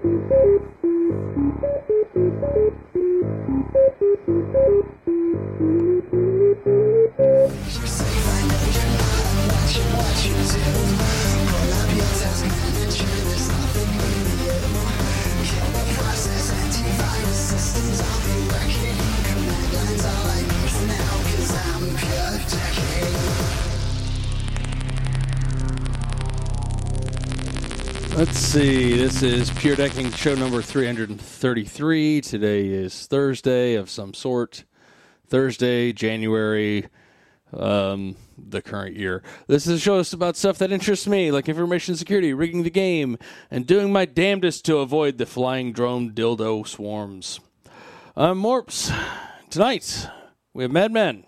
Let's see. This is Pure Decking show number 333. Today is Thursday of some sort. Thursday, January, the current year. This is a show about stuff that interests me, like information security, rigging the game, and doing my damnedest to avoid the flying drone dildo swarms. I'm Morps. Tonight, we have Madman.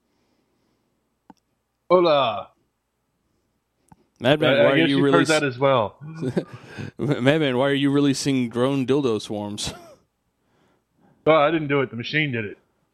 Hola. Madman, why are you heard that as well? Madman, why are you releasing drone dildo swarms? Oh, I didn't do it. The machine did it.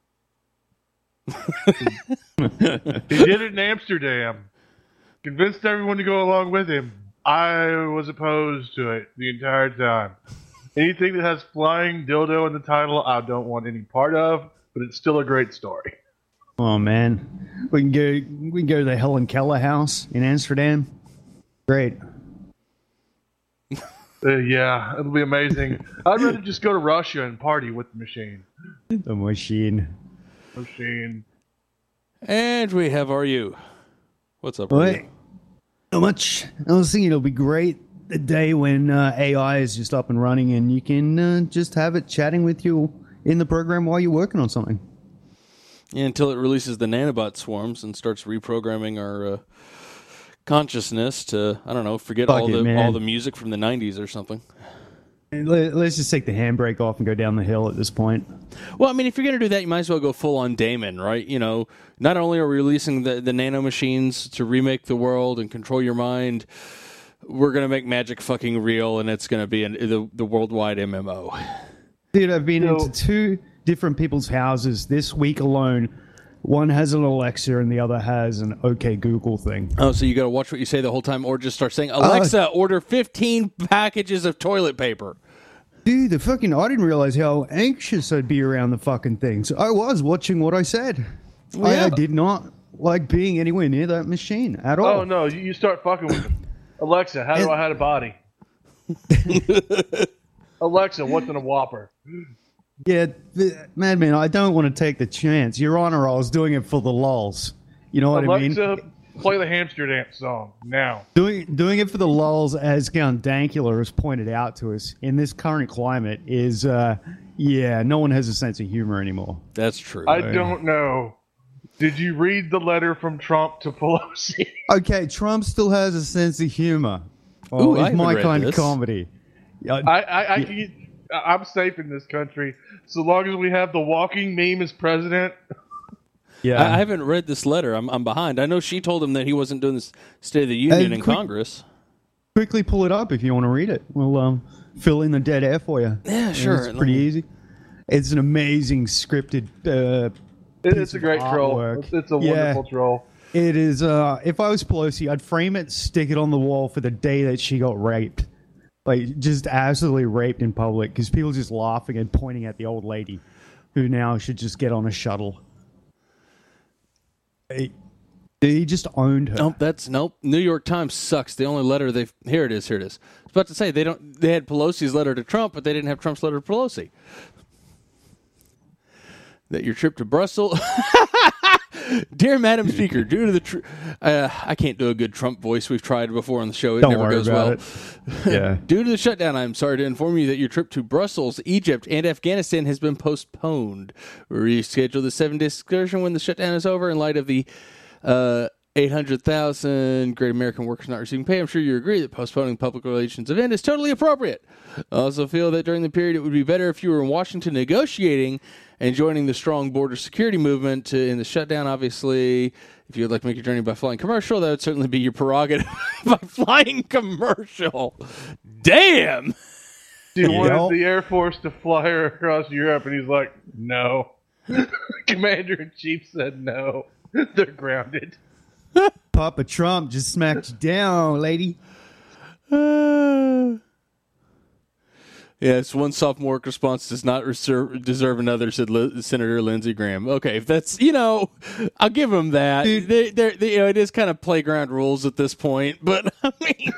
He did it in Amsterdam. Convinced everyone to go along with him. I was opposed to it the entire time. Anything that has flying dildo in the title, I don't want any part of, but it's still a great story. Oh man, we can go to the Helen Keller house in Amsterdam. Great. Yeah, it'll be amazing. I'd rather just go to Russia and party with the machine. The machine. And we have RU. What's up, What? RU? Not much. I was thinking it'll be great the day when AI is just up and running and you can just have it chatting with you in the program while you're working on something. Yeah, until it releases the nanobot swarms and starts reprogramming our consciousness to, I don't know, forget all the music from the 90s or something. Let's just take the handbrake off and go down the hill at this point. Well, I mean, if you're going to do that, you might as well go full on Damon, right? You know, not only are we releasing the nano machines to remake the world and control your mind, we're going to make magic fucking real, and it's going to be the worldwide MMO. Dude, I've been into two different people's houses this week alone. One has an Alexa and the other has an OK Google thing. Oh, so you got to watch what you say the whole time, or just start saying, Alexa, order 15 packages of toilet paper. Dude, I didn't realize how anxious I'd be around the fucking things. I was watching what I said. Well, yeah. I did not like being anywhere near that machine at all. Oh, no, you start fucking with them. Alexa, how do I hide a body? Alexa, what's in a Whopper? Yeah, Madman, I don't want to take the chance. Your Honor, I was doing it for the lulz. You know what I mean? Alexa, play the Hamster Dance song now. Doing it for the lulz, as Count Dankula has pointed out to us, in this current climate is, no one has a sense of humor anymore. That's true. I don't know. Did you read the letter from Trump to Pelosi? Okay, Trump still has a sense of humor. Ooh, it's my kind of comedy. I'm safe in this country so long as we have the walking meme as president. Yeah, I haven't read this letter. I'm behind. I know she told him that he wasn't doing this State of the Union in Congress. Quickly pull it up if you want to read it. We'll fill in the dead air for you. Yeah, sure. It's pretty easy. It's an amazing scripted it's a great troll. It's a wonderful troll. It is. If I was Pelosi, I'd frame it, stick it on the wall for the day that she got raped. Like, just absolutely raped in public because people just laughing and pointing at the old lady who now should just get on a shuttle. He just owned her. Nope. New York Times sucks. The only letter here it is. I was about to say they had Pelosi's letter to Trump, but they didn't have Trump's letter to Pelosi. That your trip to Brussels. Dear Madam Speaker, due to the I can't do a good Trump voice. We've tried before on the show. It never goes well. Yeah. Due to the shutdown, I'm sorry to inform you that your trip to Brussels, Egypt, and Afghanistan has been postponed. Reschedule the 7-day excursion when the shutdown is over in light of the 800,000 Great American Workers not receiving pay. I'm sure you agree that postponing public relations event is totally appropriate. I also feel that during the period it would be better if you were in Washington negotiating and joining the strong border security movement in the shutdown. Obviously, if you would like to make your journey by flying commercial, that would certainly be your prerogative. By flying commercial. Damn! He wanted the Air Force to fly her across Europe, and he's like, no. Commander-in-Chief said no. They're grounded. Papa Trump just smacked you down, lady. Yes, one sophomoric response does not deserve another, said Senator Lindsey Graham. Okay, if that's, I'll give them that. Dude. It is kind of playground rules at this point, but I mean,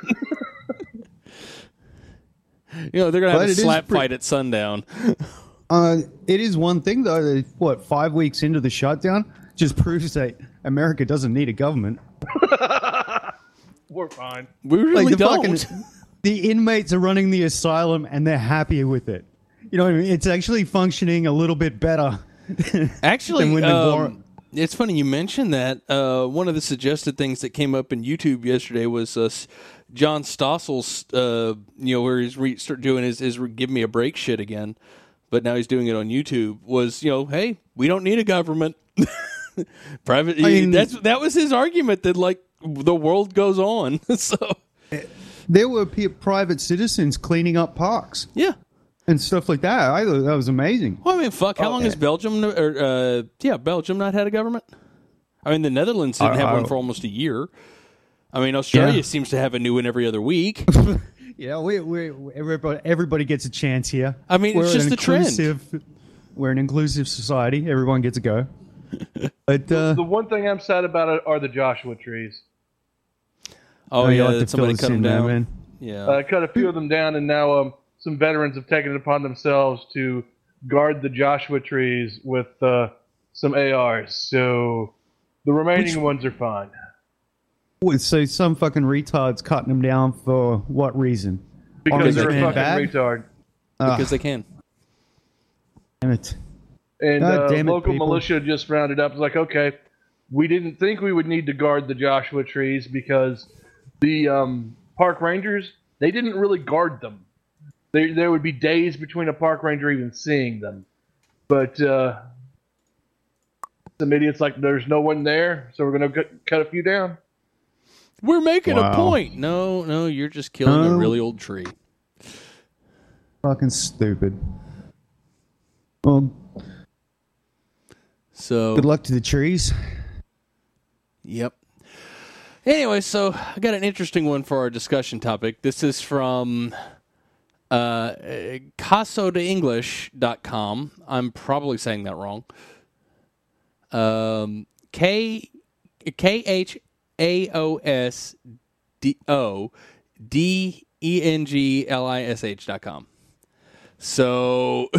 they're going to have a slap fight at sundown. It is one thing, though, that, 5 weeks into the shutdown just proves that America doesn't need a government. We're fine. We really don't. The inmates are running the asylum, and they're happy with it. You know what I mean? It's actually functioning a little bit better. Actually, it's funny you mentioned that. One of the suggested things that came up in YouTube yesterday was John Stossel's, where he's started doing his give me a break shit again, but now he's doing it on YouTube. Was hey, we don't need a government. Private. That was his argument that the world goes on. So there were private citizens cleaning up parks. Yeah. And stuff like that. I thought that was amazing. Well, I mean, fuck. How long has Belgium not had a government? I mean, the Netherlands didn't have one for almost a year. I mean, Australia seems to have a new one every other week. Yeah, everybody gets a chance here. I mean, it's just the trend. We're an inclusive society. Everyone gets a go. But the one thing I'm sad about are the Joshua trees. Oh yeah, like somebody cut them down. Man. Yeah, I cut a few of them down, and now some veterans have taken it upon themselves to guard the Joshua trees with some ARs. So the remaining ones are fine. So some fucking retards cutting them down for what reason? Because they're a fucking bad? retard. Because they can. Damn it. And damn it, local people. militia just rounded up. It's like, okay, we didn't think we would need to guard the Joshua trees because the park rangers, they didn't really guard them. There would be days between a park ranger even seeing them. But some idiots like, there's no one there, so we're going to cut a few down. We're making a point. No, you're just killing a really old tree. Fucking stupid. Well, so good luck to the trees. Yep. Anyway, so I got an interesting one for our discussion topic. This is from casodenglish.com. I'm probably saying that wrong. KHAOSODENGLISH.com. So,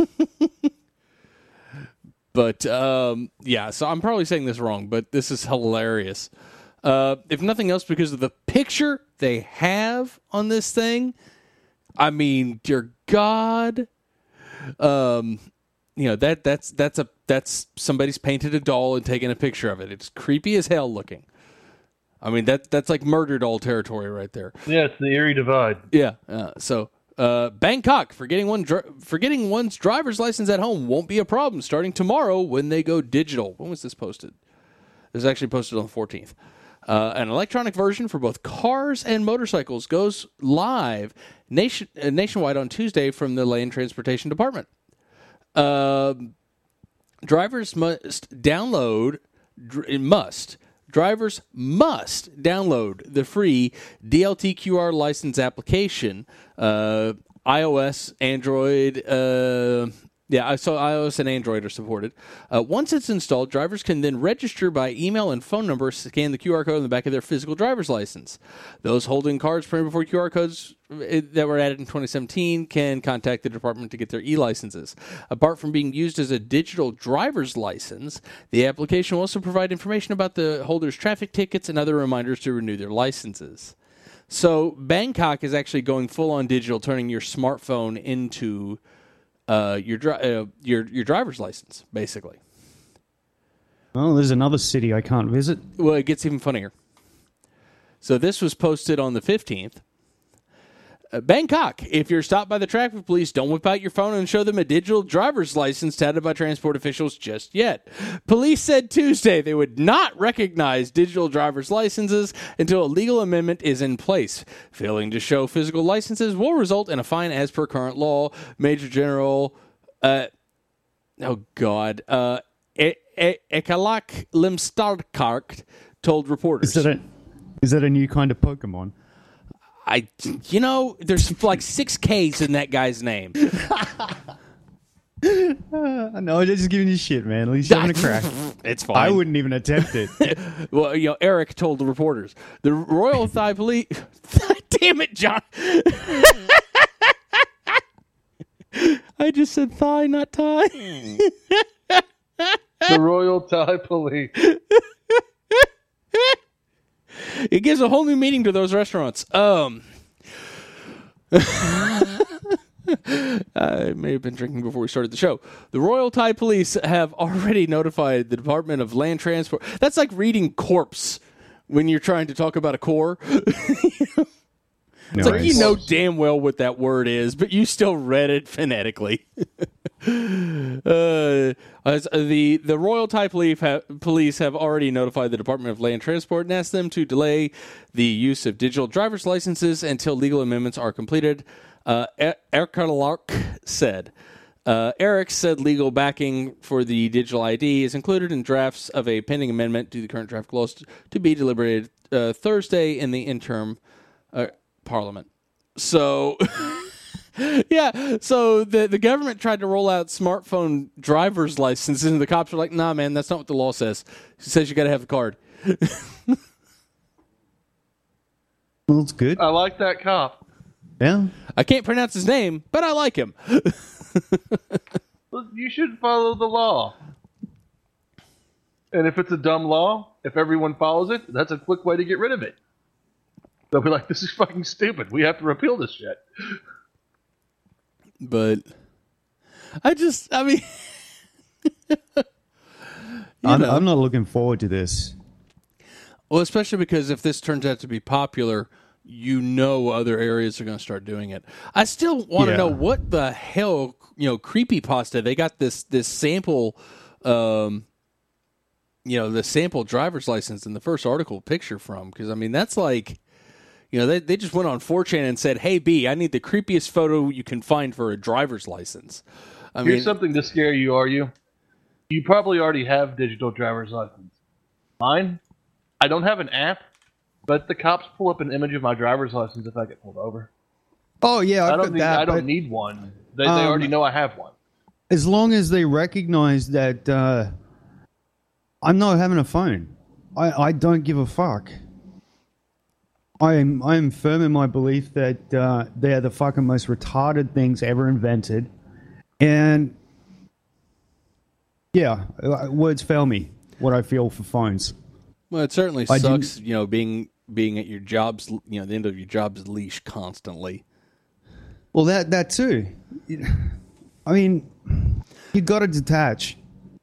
but so I'm probably saying this wrong, but this is hilarious. If nothing else, because of the picture they have on this thing. I mean, dear God, that's somebody's painted a doll and taken a picture of it. It's creepy as hell looking. I mean, that's like murder doll territory right there. Yeah, it's the Erie Divide. Yeah. Bangkok, forgetting one's driver's license at home won't be a problem starting tomorrow when they go digital. When was this posted? It was actually posted on the 14th. An electronic version for both cars and motorcycles goes live nationwide on Tuesday from the Land Transportation Department. Drivers must download the free DLT QR license application, iOS, Android. So iOS and Android are supported. Once it's installed, drivers can then register by email and phone number, scan the QR code on the back of their physical driver's license. Those holding cards printed before QR codes that were added in 2017 can contact the department to get their e-licenses. Apart from being used as a digital driver's license, the application will also provide information about the holder's traffic tickets and other reminders to renew their licenses. So Bangkok is actually going full on digital, turning your smartphone into your driver's license, basically. Oh, there's another city I can't visit. Well, it gets even funnier. So this was posted on the 15th. Bangkok, if you're stopped by the traffic police, don't whip out your phone and show them a digital driver's license touted by transport officials just yet. Police said Tuesday they would not recognize digital driver's licenses until a legal amendment is in place. Failing to show physical licenses will result in a fine as per current law. Major General, Ekalak Limstarkarkt told reporters. Is that a new kind of Pokemon? There's like 6 Ks in that guy's name. No, I'm just giving you shit, man. At least you're having a crack. It's fine. I wouldn't even attempt it. Well, Eric told the reporters, the Royal Thai Police... Damn it, John. I just said thigh, not tie. The Royal Thai Police. It gives a whole new meaning to those restaurants. I may have been drinking before we started the show. The Royal Thai Police have already notified the Department of Land Transport. That's like reading corpse when you're trying to talk about a core. It's like you know damn well what that word is, but you still read it phonetically. As the Royal Thai Police have already notified the Department of Land Transport and asked them to delay the use of digital driver's licenses until legal amendments are completed. Erkalark said. Eric said legal backing for the digital ID is included in drafts of a pending amendment to the current draft laws to be deliberated Thursday in the interim Parliament. So, yeah. So the government tried to roll out smartphone driver's licenses, and the cops were like, "Nah, man, that's not what the law says. It says you got to have the card." Well, it's good. I like that cop. Yeah. I can't pronounce his name, but I like him. Well, you should follow the law. And if it's a dumb law, if everyone follows it, that's a quick way to get rid of it. They'll be like, this is fucking stupid. We have to repeal this shit. But I mean, I'm not looking forward to this. Well, especially because if this turns out to be popular, other areas are going to start doing it. I still want to know what the hell, creepypasta. They got this sample, the sample driver's license in the first article picture from, because I mean that's like, they just went on 4chan and said, "Hey B, I need the creepiest photo you can find for a driver's license." Here's something to scare you, are you? You probably already have digital driver's license. Mine, I don't have an app, but the cops pull up an image of my driver's license if I get pulled over. Oh yeah, I don't need one. They already know I have one. As long as they recognize that I'm not having a phone, I don't give a fuck. I'm firm in my belief that they're the fucking most retarded things ever invented, and yeah, words fail me what I feel for phones. Well, it certainly sucks, being at your job's, the end of your job's leash constantly. Well, that too. I mean, you got to detach.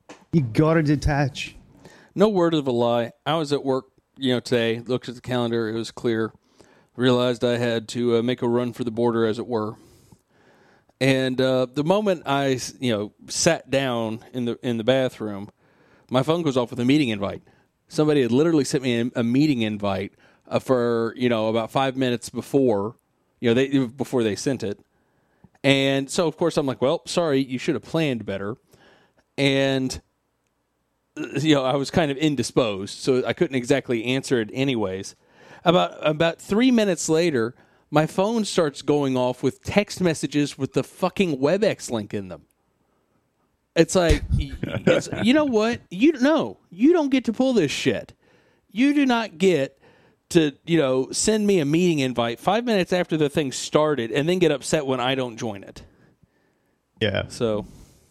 No word of a lie. I was at work, today, looked at the calendar, it was clear, realized I had to make a run for the border, as it were. And the moment I, sat down in the bathroom, my phone goes off with a meeting invite. Somebody had literally sent me a meeting invite for, about 5 minutes before, before they sent it. And so, of course, I'm like, well, sorry, you should have planned better. And, I was kind of indisposed, so I couldn't exactly answer it anyways. About 3 minutes later, my phone starts going off with text messages with the fucking WebEx link in them. It's like, you know what? You don't get to pull this shit. You do not get to, send me a meeting invite 5 minutes after the thing started and then get upset when I don't join it. Yeah. So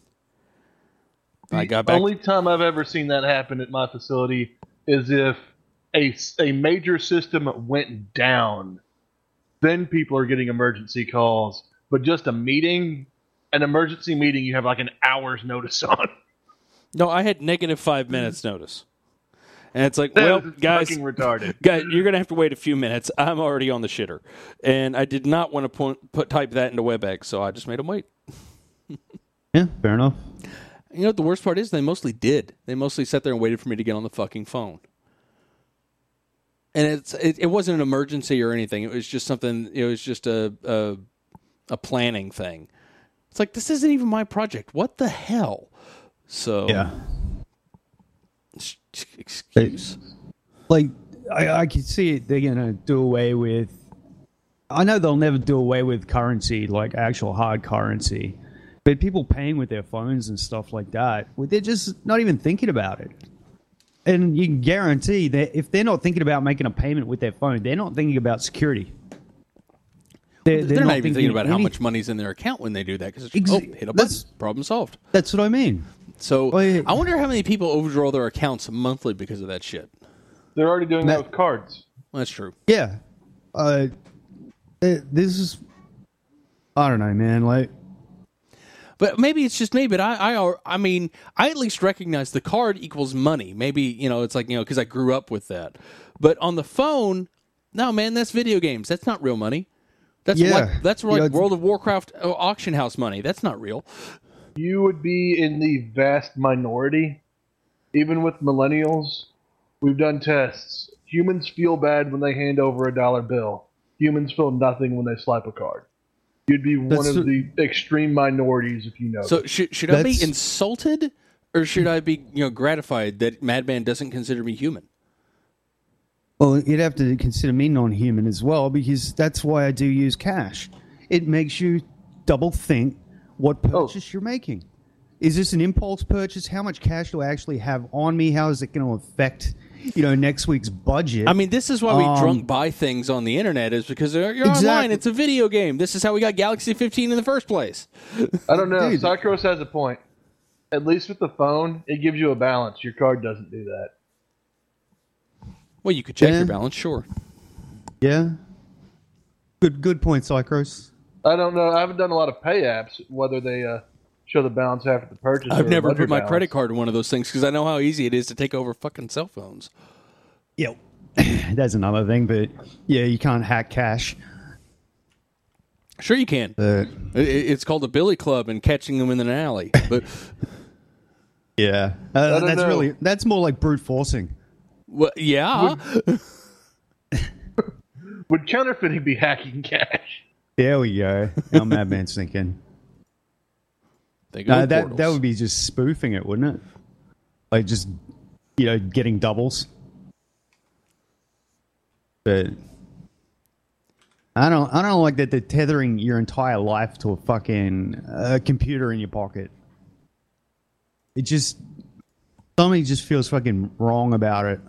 I got back. The only time I've ever seen that happen at my facility is if a major system went down. Then people are getting emergency calls. But just an emergency meeting, you have like an hour's notice on. No, I had negative 5 minutes notice. And it's like, well, guys, fucking retarded. Guys, you're going to have to wait a few minutes. I'm already on the shitter. And I did not want to type that into WebEx, so I just made them wait. Yeah, fair enough. You know what the worst part is? They mostly did. They mostly sat there and waited for me to get on the fucking phone. And it wasn't an emergency or anything. It was just something, it was just a planning thing. It's like, this isn't even my project. What the hell? So, yeah. Excuse. I can see it. They're going to do away with I know they'll never do away with currency, like actual hard currency, but people paying with their phones and stuff like that, well, they're just not even thinking about it. And you can guarantee that if they're not thinking about making a payment with their phone, they're not thinking about security. They're not even thinking about how much money's in their account when they do that, because hit a button, problem solved. That's what I mean. So I wonder how many people overdraw their accounts monthly because of that shit. They're already doing that with cards. Well, that's true. Yeah. This is, I don't know, man. Like, but maybe it's just me. But I mean, I at least recognize the card equals money. Maybe it's like because I grew up with that. But on the phone, no, man, that's video games. That's not real money. That's that's like World of Warcraft auction house money. That's not real. You would be in the vast minority, even with millennials. We've done tests. Humans feel bad when they hand over a dollar bill. Humans feel nothing when they swipe a card. You'd be one of the extreme minorities if you know. So should I be insulted, or should I be gratified that Madman doesn't consider me human? Well, you'd have to consider me non-human as well, because that's why I do use cash. It makes you double think what purchase you're making. Is this an impulse purchase? How much cash do I actually have on me? How is it going to affect next week's budget? I mean, this is why we drunk buy things on the internet, is because you're online. It's a video game. This is how we got Galaxy 15 in the first place. I don't know. Cycros has a point. At least with the phone, it gives you a balance. Your card doesn't do that. Well, you could check your balance, sure. Yeah. Good point, Cycros. I don't know. I haven't done a lot of pay apps, whether they show the balance after the purchase. I've never put my credit card in one of those things because I know how easy it is to take over fucking cell phones. Yeah. That's another thing, but yeah, you can't hack cash. Sure you can. It's called a billy club and catching them in an alley. But yeah. That's more like brute forcing. Well, yeah. Would counterfeiting be hacking cash? There we go. Our Madman's thinking. That would be just spoofing it, wouldn't it? Like just getting doubles. But I don't like that they're tethering your entire life to a fucking computer in your pocket. It just something just feels fucking wrong about it.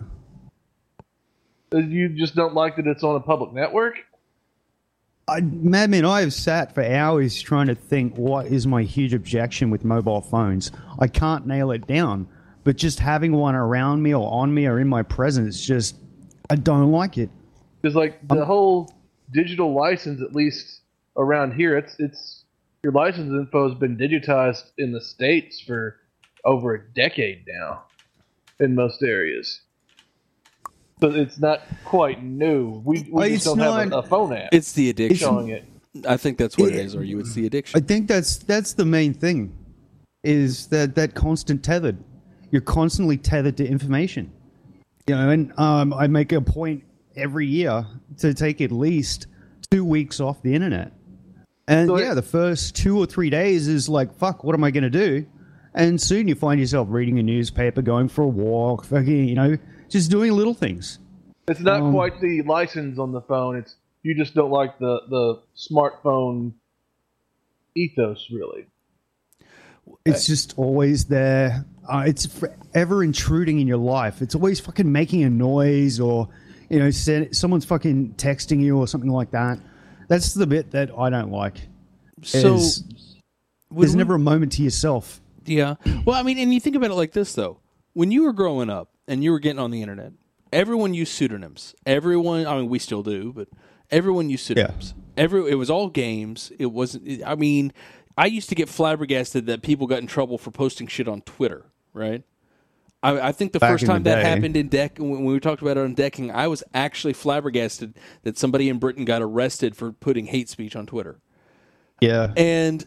You just don't like that it's on a public network? Madman, I have sat for hours trying to think what is my huge objection with mobile phones. I can't nail it down, but just having one around me or on me or in my presence, just I don't like it. Because like the whole digital license, at least around here, it's your license info has been digitized in the States for over a decade now in most areas. So it's not quite new. We just don't have a phone app. It's the addiction. Showing it. I think that's what it is, or it's the addiction. I think that's the main thing, is that constant tethered. You're constantly tethered to information. And I make a point every year to take at least 2 weeks off the internet. And the first 2 or 3 days is like, fuck, what am I going to do? And soon you find yourself reading a newspaper, going for a walk, fucking, just doing little things. It's not quite the license on the phone. It's you just don't like the smartphone ethos, really. It's just always there. It's forever intruding in your life. It's always fucking making a noise, or someone's fucking texting you or something like that. That's the bit that I don't like. So there's never a moment to yourself. Yeah. Well, I mean, and you think about it like this, though. When you were growing up and you were getting on the internet, everyone used pseudonyms. Everyone, I mean, we still do, but everyone used pseudonyms. Yeah. It was all games. It wasn't, I mean, I used to get flabbergasted that people got in trouble for posting shit on Twitter, right? I think the first time that happened in when we talked about it on Decking, I was actually flabbergasted that somebody in Britain got arrested for putting hate speech on Twitter. Yeah. And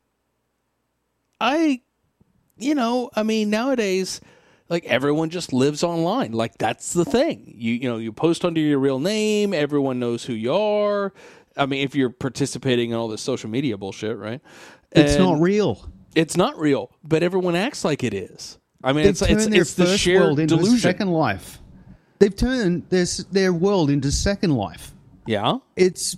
I mean, nowadays, like, everyone just lives online. Like, that's the thing. You post under your real name. Everyone knows who you are. I mean, if you're participating in all this social media bullshit, right? It's not real. It's not real, but everyone acts like it is. I mean, it's the first shared world into delusion. Second Life. They've turned their world into Second Life. Yeah. It's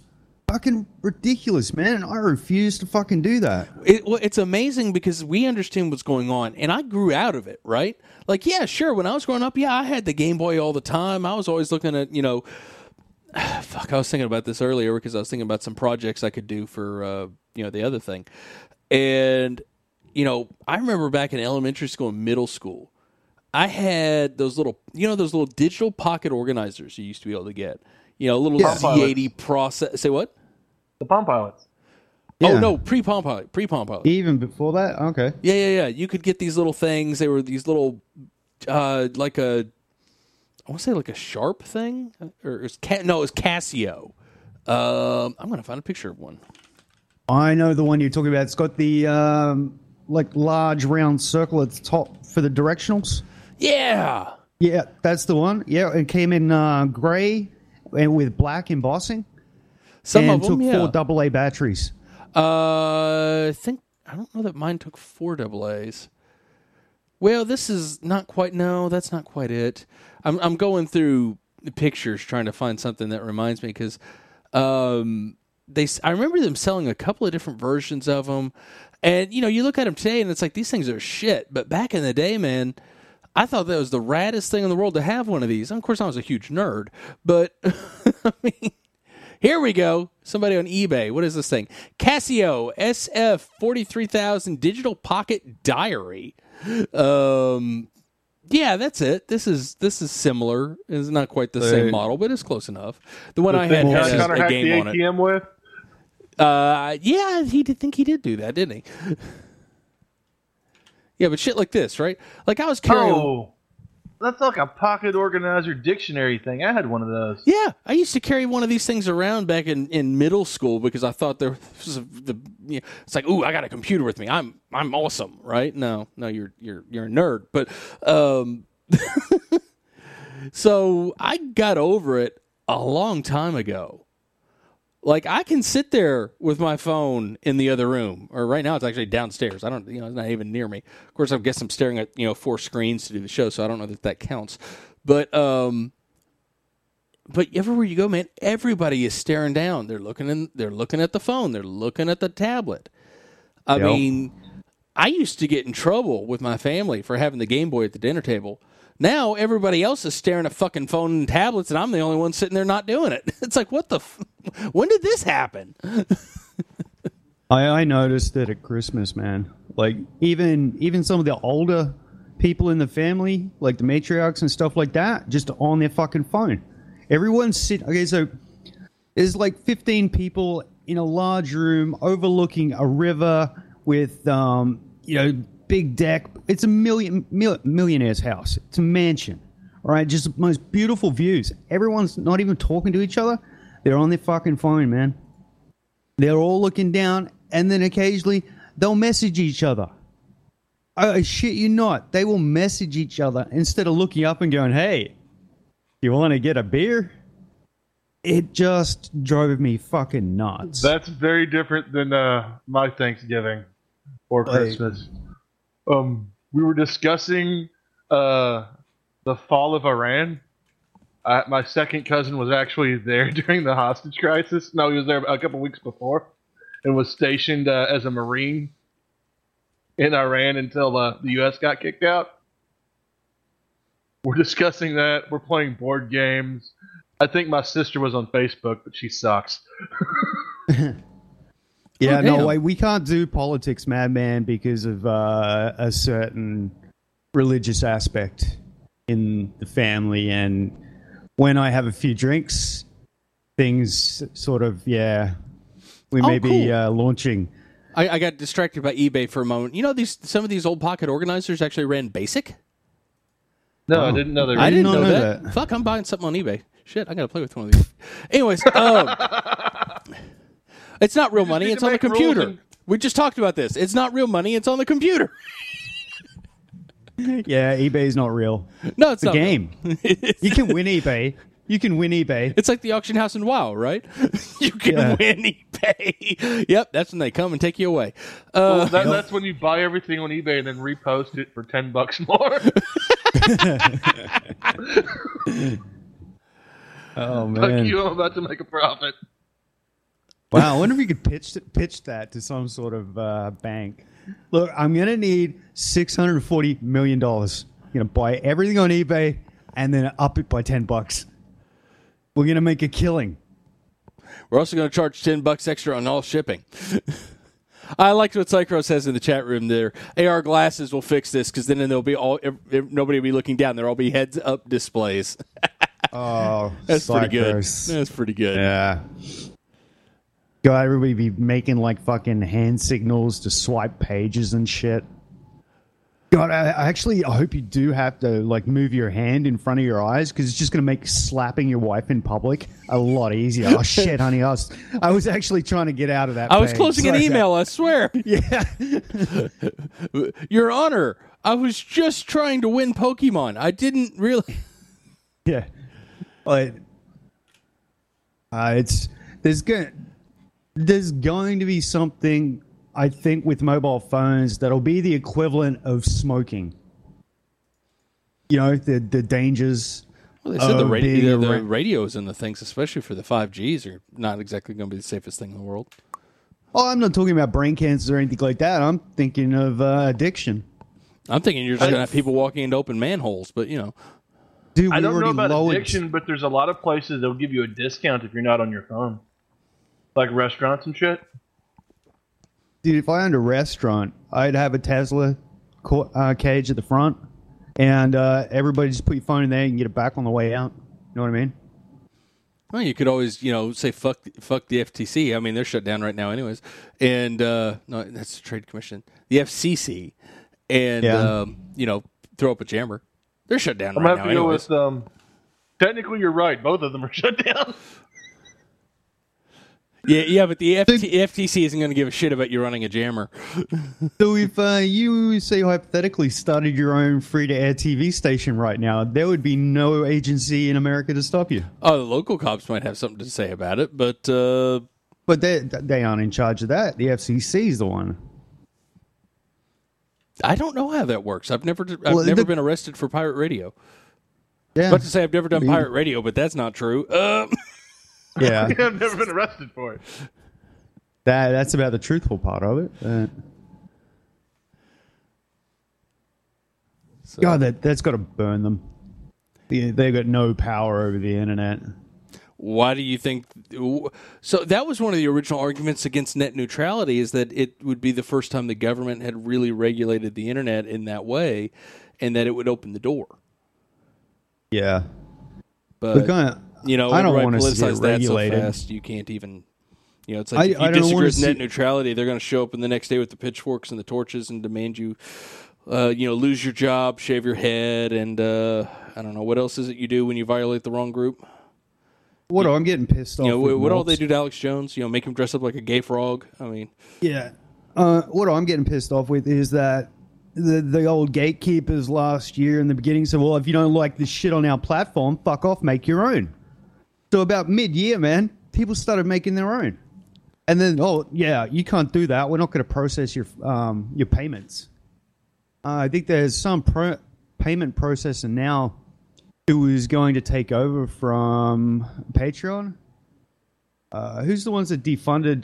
fucking ridiculous, man. And I refuse to fucking do that. It's amazing because we understand what's going on, and I grew out of it, right? Like, yeah, sure, when I was growing up, yeah, I had the Game Boy all the time. I was always looking at, fuck, I was thinking about this earlier because I was thinking about some projects I could do for, the other thing. And, I remember back in elementary school and middle school, I had those little digital pocket organizers you used to be able to get. Little Z80 process. Say what? The Palm Pilots. Yeah. Oh, no, pre-Palm Pilot. Even before that? Okay. Yeah. You could get these little things. They were these little, I want to say like a Sharp thing? Or it was Casio. I'm going to find a picture of one. I know the one you're talking about. It's got the, large round circle at the top for the directionals. Yeah. Yeah, that's the one. Yeah, it came in gray and with black embossing. Some and of them, took 4 AA batteries. I don't know that mine took 4 AA's. Well, this is not quite. No, that's not quite it. I'm going through the pictures trying to find something that reminds me because I remember them selling a couple of different versions of them, and you look at them today and it's like these things are shit. But back in the day, man, I thought that was the raddest thing in the world to have one of these. And of course, I was a huge nerd, but I mean. Here we go. Somebody on eBay. What is this thing? Casio SF43000 Digital Pocket Diary. Yeah, that's it. This is similar. It's not quite the same model, but it's close enough. The one I had has a game on it. ATM with? Yeah, he did do that, didn't he? Yeah, but shit like this, right? Like I was carrying. Oh. That's like a pocket organizer dictionary thing. I had one of those. Yeah, I used to carry one of these things around back in middle school because I thought there was it's like, ooh, I got a computer with me. I'm awesome, right? No, you're a nerd. But so I got over it a long time ago. Like I can sit there with my phone in the other room, or right now it's actually downstairs. I don't, it's not even near me. Of course, I guess I'm staring at 4 screens to do the show, so I don't know that counts. But everywhere you go, man, everybody is staring down. They're looking at the phone. They're looking at the tablet. I mean, I used to get in trouble with my family for having the Game Boy at the dinner table. Now everybody else is staring at fucking phone and tablets, and I'm the only one sitting there not doing it. It's like, what the? When did this happen? I noticed that at Christmas, man. Like even some of the older people in the family, like the matriarchs and stuff like that, just on their fucking phone. Everyone's sitting. Okay, so there's like 15 people in a large room overlooking a river with big deck. It's a millionaire's house. It's a mansion. All right, just the most beautiful views. Everyone's not even talking to each other. They're on their fucking phone, man. They're all looking down, and then occasionally they'll message each other. I shit you not. They will message each other instead of looking up and going, "Hey, you want to get a beer?" It just drove me fucking nuts. That's very different than my Thanksgiving or Christmas. We were discussing the fall of Iran. My second cousin was actually there during the hostage crisis. No, he was there a couple weeks before and was stationed as a Marine in Iran until the U.S. got kicked out. We're discussing that. We're playing board games. I think my sister was on Facebook, but she sucks. Yeah, no way. We can't do politics, Madman, because of a certain religious aspect in the family. And when I have a few drinks, things sort of, we may be launching. I got distracted by eBay for a moment. Some of these old pocket organizers actually ran BASIC? No, I didn't know they ran. I didn't know that. Fuck, I'm buying something on eBay. Shit, I got to play with one of these. Anyways, it's not real money. It's on the computer. We just talked about this. It's not real money. It's on the computer. Yeah, eBay's not real. No, it's a not game. You can win eBay. You can win eBay. It's like the auction house in WoW, right? You can win eBay. Yep, that's when they come and take you away. That's when you buy everything on eBay and then repost it for $10 more. Oh man! Fuck you! I'm about to make a profit. Wow, I wonder if you could pitch that to some sort of bank. Look, I'm going to need $640 million. I'm going to buy everything on eBay and then up it by $10. We're going to make a killing. We're also going to charge $10 extra on all shipping. I liked what Cycro says in the chat room there. AR glasses will fix this because then they'll be nobody will be looking down. There'll all be heads up displays. Oh, That's pretty good. Cycros. That's pretty good. Yeah. God, everybody be making like fucking hand signals to swipe pages and shit. God, I hope you do have to like move your hand in front of your eyes because it's just going to make slapping your wife in public a lot easier. Oh shit, honey, I was actually trying to get out of that. I was page. closing an email, I swear. Yeah. Your Honor, I was just trying to win Pokemon. I didn't really. Yeah. But there's going to be something, I think, with mobile phones that'll be the equivalent of smoking. You know, the dangers. Well, they said the being radios and the things, especially for the 5Gs, are not exactly going to be the safest thing in the world. Oh, I'm not talking about brain cancer or anything like that. I'm thinking of addiction. I'm thinking you're just going to have people walking into open manholes, but, you know. Dude, I don't know about addiction, but there's a lot of places that will give you a discount if you're not on your phone. Like restaurants and shit. Dude, if I owned a restaurant, I'd have a Tesla cage at the front, and everybody just put your phone in there and get it back on the way out. You know what I mean? Well, you could always, say fuck the FTC. I mean, they're shut down right now, anyways. And no, that's the Trade Commission, the FCC, and throw up a jammer. They're shut down right now, anyways. I'm going to have to go with. Technically, you're right. Both of them are shut down. Yeah, but the FTC isn't going to give a shit about you running a jammer. So if you, say, hypothetically started your own free-to-air TV station right now, there would be no agency in America to stop you. Oh, the local cops might have something to say about it, but they aren't in charge of that. The FCC is the one. I don't know how that works. I've never been arrested for pirate radio. Yeah. I was about to say I've never done pirate radio, but that's not true. Yeah. I've never been arrested for it. That's about the truthful part of it. God, that's got to burn them. They've got no power over the internet. Why do you think? So that was one of the original arguments against net neutrality, is that it would be the first time the government had really regulated the internet in that way, and that it would open the door. Yeah, but I don't want to see it regulated. So fast you can't even. It's like if you disagree with net neutrality, they're going to show up the next day with the pitchforks and the torches and demand you, lose your job, shave your head, and I don't know what else is it you do when you violate the wrong group. I'm getting pissed off. What all they do to Alex Jones? Make him dress up like a gay frog. I mean, yeah. What I'm getting pissed off with is that the old gatekeepers last year in the beginning said, "Well, if you don't like this shit on our platform, fuck off, make your own." So about mid-year, man, people started making their own, and then you can't do that. We're not going to process your payments. I think there's some payment processor now who is going to take over from Patreon. Who's the ones that defunded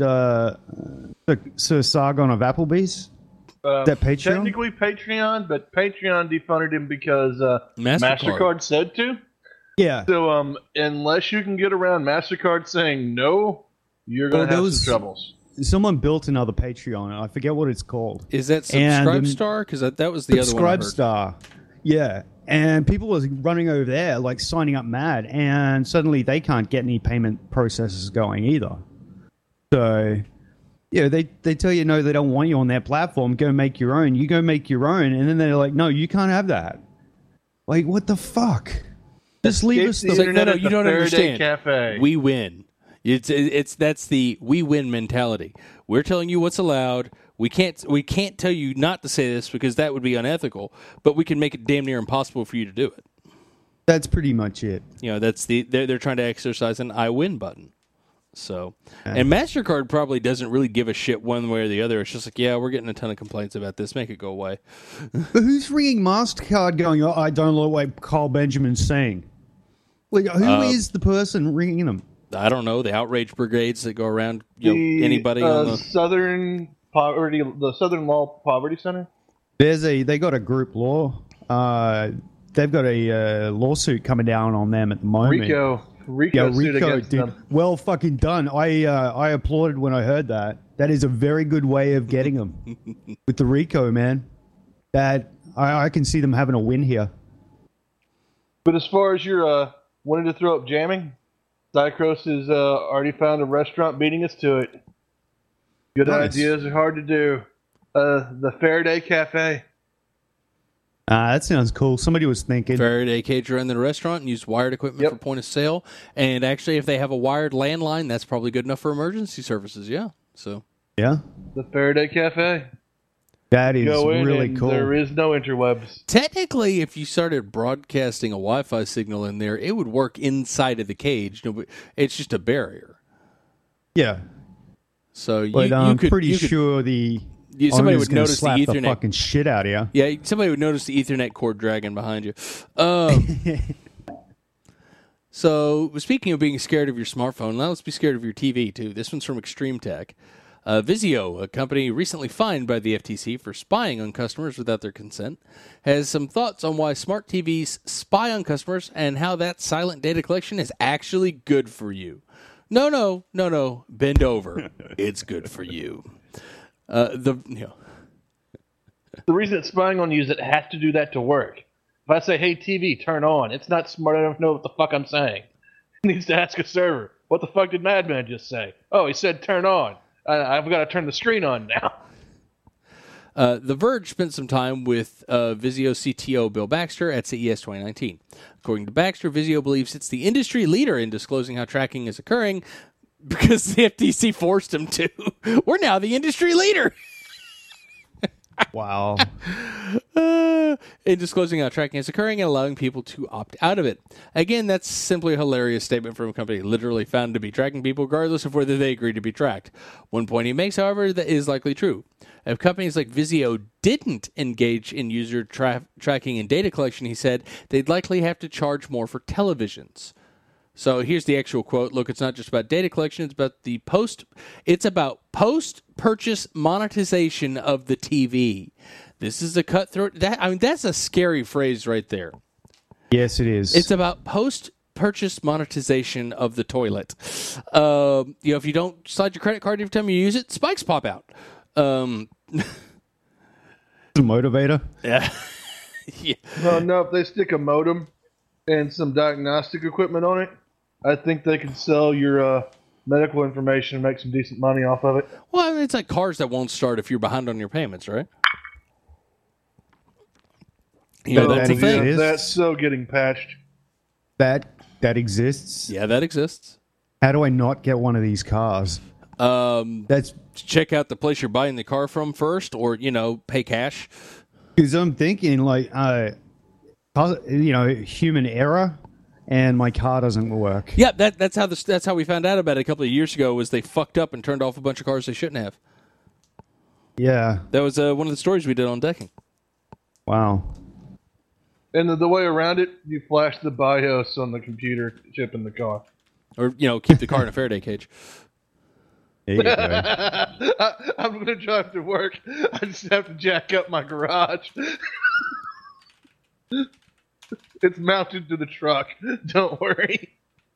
Sir Sargon of Applebee's? That Patreon? Technically Patreon, but Patreon defunded him because MasterCard said to. Yeah. So unless you can get around MasterCard saying no, you're going to have some troubles. Someone built another Patreon. I forget what it's called. Is that Subscribestar? Because that was the other one I heard. Subscribestar. Yeah. And people were running over there, like signing up mad, and suddenly they can't get any payment processes going either. So, they tell you, no, they don't want you on their platform. Go make your own. You go make your own. And then they're like, no, you can't have that. Like, what the fuck? Just leave us the internet. No, you don't understand. Cafe. We win. That's the we win mentality. We're telling you what's allowed. We can't tell you not to say this because that would be unethical, but we can make it damn near impossible for you to do it. That's pretty much it. That's they're trying to exercise an I win button. So, and MasterCard probably doesn't really give a shit one way or the other. It's just like, we're getting a ton of complaints about this. Make it go away. But who's ringing MasterCard going, I don't know what Carl Benjamin's saying? Like, who is the person ringing them? I don't know, the outrage brigades that go around, anybody on the... Southern Law Poverty Center. They got a group law. They've got a lawsuit coming down on them at the moment. Rico suit against dude. them. Well, fucking done. I applauded when I heard that. That is a very good way of getting them with the Rico, man. That I can see them having a win here. But as far as your wanting to throw up jamming, Cycros has already found a restaurant beating us to it. Good Nice. ideas are hard to do. The Faraday Cafe. That sounds cool. Somebody was thinking. Faraday cage around the restaurant and use wired equipment for point of sale. And actually, if they have a wired landline, that's probably good enough for emergency services. Yeah. So. Yeah. The Faraday Cafe. That is Go in really and cool. there is no interwebs. Technically, if you started broadcasting a Wi-Fi signal in there, it would work inside of the cage. No, but it's just a barrier. Yeah. So But I'm pretty you could- sure somebody owner's would gonna notice the slap Ethernet. fucking shit out of you. Yeah, somebody would notice the Ethernet cord dragging behind you. So, speaking of being scared of your smartphone, now let's be scared of your TV, too. This one's from Extreme Tech. Vizio, a company recently fined by the FTC for spying on customers without their consent, has some thoughts on why smart TVs spy on customers and how that silent data collection is actually good for you. No. Bend over. It's good for you. The reason it's spying on you is it has to do that to work. If I say, hey, TV, turn on, it's not smart enough to know what the fuck I'm saying. It needs to ask a server, what the fuck did Madman just say? Oh, he said turn on. I've got to turn the screen on now. The Verge spent some time with Vizio CTO Bill Baxter at CES 2019. According to Baxter, Vizio believes it's the industry leader in disclosing how tracking is occurring because the FTC forced him to. We're now the industry leader. Wow. In disclosing how tracking is occurring and allowing people to opt out of it. Again, that's simply a hilarious statement from a company literally found to be tracking people regardless of whether they agree to be tracked. One point he makes, however, that is likely true. If companies like Vizio didn't engage in user tracking and data collection, he said, they'd likely have to charge more for televisions. So here's the actual quote. Look, it's not just about data collection. It's about post-purchase monetization of the TV. This is a cutthroat. That's a scary phrase right there. Yes, it is. It's about post-purchase monetization of the toilet. If you don't slide your credit card every time you use it, spikes pop out. a motivator. Yeah. Yeah. Well, no, if they stick a modem and some diagnostic equipment on it, I think they can sell your medical information and make some decent money off of it. Well, it's like cars that won't start if you're behind on your payments, right? That's a That thing. exists. That's so getting patched. That exists. Yeah, that exists. How do I not get one of these cars? That's Check out the place you're buying the car from first, or pay cash. because I'm thinking human error, and my car doesn't work. Yeah, that's how we found out about it a couple of years ago. Was they fucked up and turned off a bunch of cars they shouldn't have. Yeah. That was one of the stories we did on decking. Wow. And the way around it, you flash the BIOS on the computer chip in the car. Or keep the car in a Faraday cage. There you go. I'm going to drive to work. I just have to jack up my garage. It's mounted to the truck. Don't worry.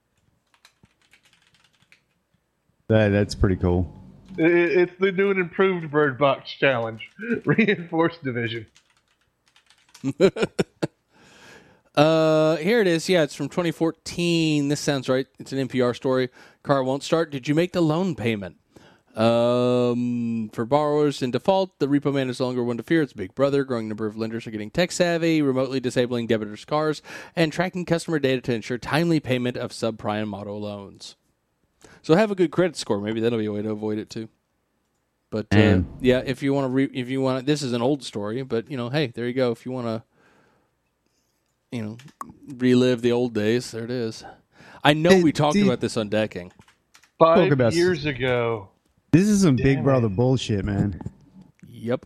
That's pretty cool. It's the new and improved Bird Box Challenge. Reinforced Division. Here it is. Yeah, it's from 2014. This sounds right. It's an NPR story. Car won't start. Did you make the loan payment? For borrowers in default, the repo man is no longer one to fear. It's Big Brother. Growing number of lenders are getting tech savvy, remotely disabling debitors' cars, and tracking customer data to ensure timely payment of subprime auto loans. So have a good credit score. Maybe that'll be a way to avoid it too. But yeah, if you want to, this is an old story, but hey, there you go. If you want to, relive the old days, there it is. I know we talked about this on decking. 5 years ago. This is some Big Brother bullshit, man. Yep.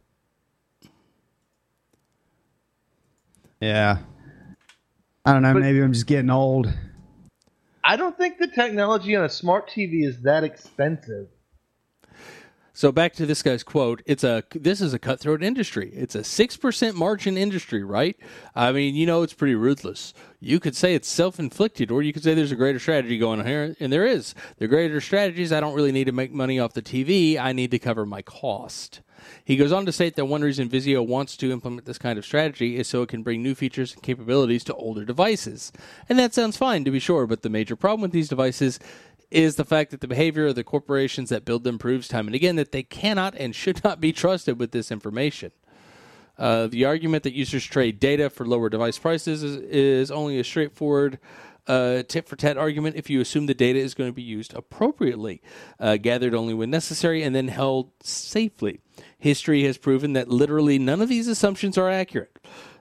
Yeah. I don't know. Maybe I'm just getting old. I don't think the technology on a smart TV is that expensive. So back to this guy's quote, this is a cutthroat industry. It's a 6% margin industry, right? I mean, it's pretty ruthless. You could say it's self-inflicted, or you could say there's a greater strategy going on here, and there is. The greater strategy is I don't really need to make money off the TV. I need to cover my cost. He goes on to state that one reason Vizio wants to implement this kind of strategy is so it can bring new features and capabilities to older devices. And that sounds fine, to be sure, but the major problem with these devices is the fact that the behavior of the corporations that build them proves time and again that they cannot and should not be trusted with this information. The argument that users trade data for lower device prices is only a straightforward tit-for-tat argument if you assume the data is going to be used appropriately, gathered only when necessary, and then held safely. History has proven that literally none of these assumptions are accurate.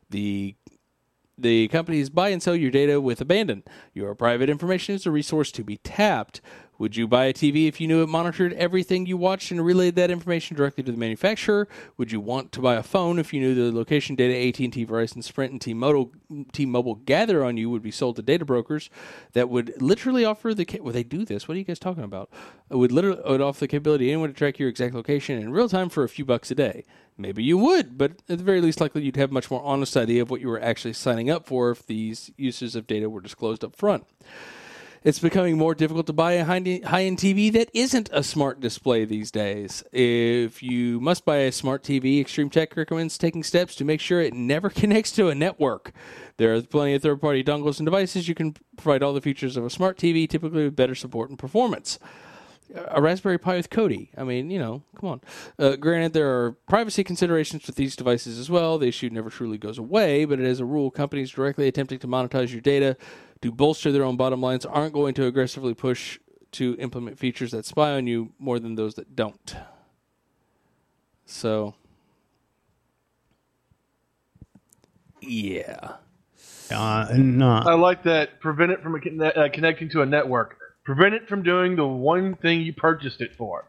The companies buy and sell your data with abandon. Your private information is a resource to be tapped. Would you buy a TV if you knew it monitored everything you watched and relayed that information directly to the manufacturer? Would you want to buy a phone if you knew the location data AT&T, Verizon, Sprint, and T-Mobile gather on you would be sold to data brokers that would literally offer well, they do this. What are you guys talking about? Would offer the capability to anyone to track your exact location in real time for a few bucks a day. Maybe you would, but at the very least likely you'd have a much more honest idea of what you were actually signing up for if these uses of data were disclosed up front. It's becoming more difficult to buy a high-end TV that isn't a smart display these days. If you must buy a smart TV, Extreme Tech recommends taking steps to make sure it never connects to a network. There are plenty of third-party dongles and devices. You can provide all the features of a smart TV, typically with better support and performance. A Raspberry Pi with Kodi. I mean, come on. Granted, there are privacy considerations with these devices as well. The issue never truly goes away, but as a rule, companies directly attempting to monetize your data to bolster their own bottom lines aren't going to aggressively push to implement features that spy on you more than those that don't. So, yeah. No. I like that. Prevent it from connecting to a network. Prevent it from doing the one thing you purchased it for.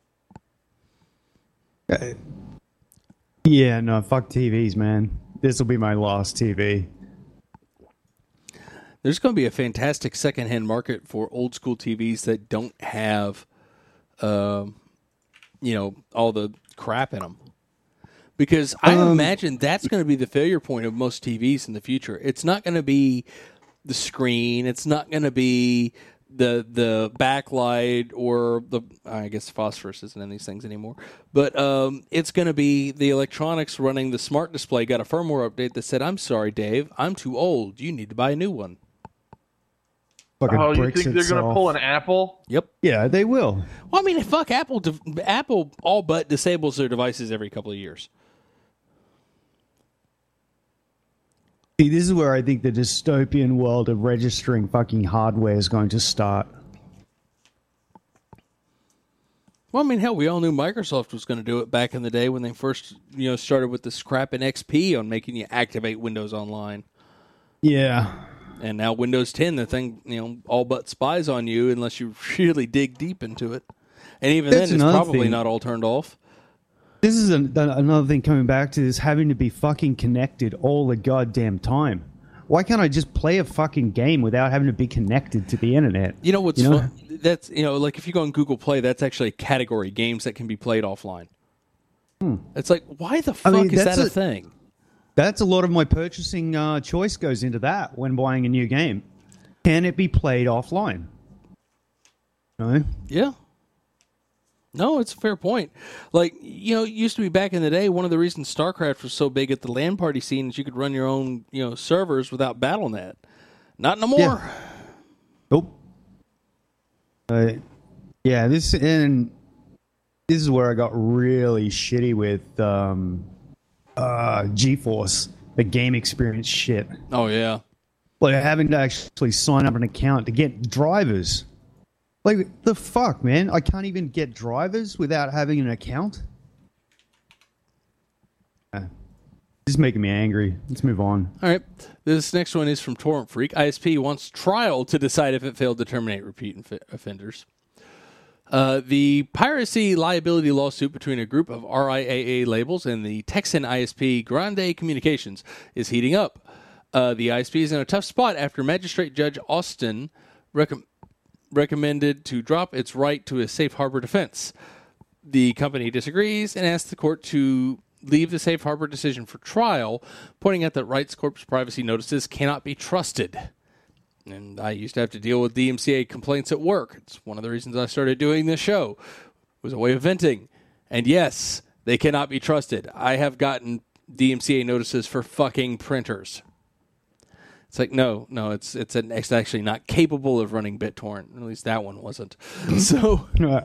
Yeah, no, fuck TVs, man. This will be my last TV. There's going to be a fantastic secondhand market for old school TVs that don't have, all the crap in them. Because I imagine that's going to be the failure point of most TVs in the future. It's not going to be the screen. It's not going to be the backlight or I guess phosphorus isn't in these things anymore. But it's going to be the electronics running the smart display got a firmware update that said, I'm sorry, Dave, I'm too old. You need to buy a new one. Oh, you think they're going to pull an Apple? Yep. Yeah, they will. Well, I mean, fuck, Apple all but disables their devices every couple of years. See, this is where I think the dystopian world of registering fucking hardware is going to start. Well, I mean, hell, we all knew Microsoft was going to do it back in the day when they first, started with the scrap in XP on making you activate Windows Online. Yeah. And now Windows 10, the thing, all but spies on you unless you really dig deep into it. And even then, it's probably not all turned off. This is another thing coming back to this having to be fucking connected all the goddamn time. Why can't I just play a fucking game without having to be connected to the internet? You know what's fun? That's, like if you go on Google Play, that's actually a category, games that can be played offline. It's like, why the fuck is that a thing? That's a lot of my purchasing choice goes into that when buying a new game. Can it be played offline? No? Yeah. No, it's a fair point. Like, it used to be back in the day, one of the reasons StarCraft was so big at the LAN party scene is you could run your own, servers without Battle.net. Not no more. Yeah. Nope. This is where I got really shitty with GeForce, the game experience shit. Oh, yeah. Like having to actually sign up an account to get drivers. Like, the fuck, man? I can't even get drivers without having an account? This is making me angry. Let's move on. All right. This next one is from Torrent Freak. ISP wants trial to decide if it failed to terminate repeat offenders. The piracy liability lawsuit between a group of RIAA labels and the Texan ISP Grande Communications is heating up. The ISP is in a tough spot after Magistrate Judge Austin recommended to drop its right to a safe harbor defense. The company disagrees and asks the court to leave the safe harbor decision for trial, pointing out that Rights Corp's privacy notices cannot be trusted. And I used to have to deal with DMCA complaints at work. It's one of the reasons I started doing this show. It was a way of venting. And yes, they cannot be trusted. I have gotten DMCA notices for fucking printers. It's like, no, it's actually not capable of running BitTorrent. At least that one wasn't. So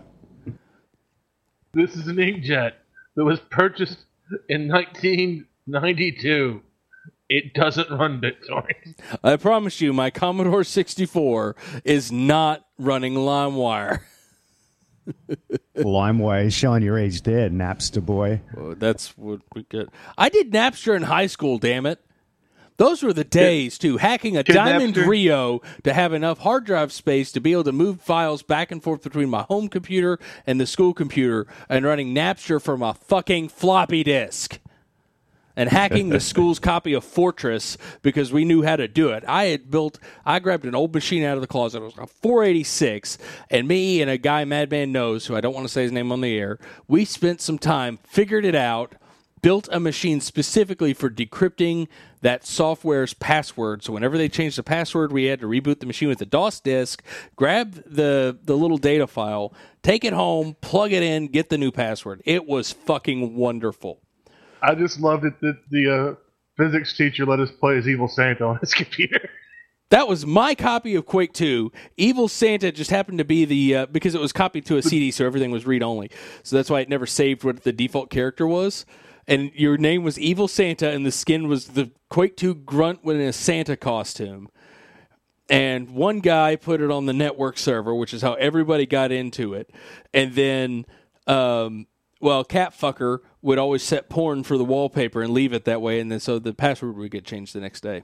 this is an inkjet that was purchased in 1992. It doesn't run BitTorrent. I promise you, my Commodore 64 is not running LimeWire. LimeWire is showing your age there, Napster boy. Oh, that's what we get. I did Napster in high school, damn it. Those were the days, too. Hacking a Diamond Napster? Rio to have enough hard drive space to be able to move files back and forth between my home computer and the school computer, and running Napster from a fucking floppy disk. And hacking the school's copy of Fortress because we knew how to do it. I grabbed an old machine out of the closet. It was a 486, and me and a guy, Madman Knows, who I don't want to say his name on the air, we spent some time, figured it out, built a machine specifically for decrypting that software's password. So whenever they changed the password, we had to reboot the machine with the DOS disk, grab the little data file, take it home, plug it in, get the new password. It was fucking wonderful. I just loved it that the physics teacher let us play as Evil Santa on his computer. That was my copy of Quake 2. Evil Santa just happened to be because it was copied to a CD, so everything was read-only. So that's why it never saved what the default character was. And your name was Evil Santa, and the skin was the Quake 2 grunt in a Santa costume. And one guy put it on the network server, which is how everybody got into it. And then, Catfucker would always set porn for the wallpaper and leave it that way, and then so the password would get changed the next day.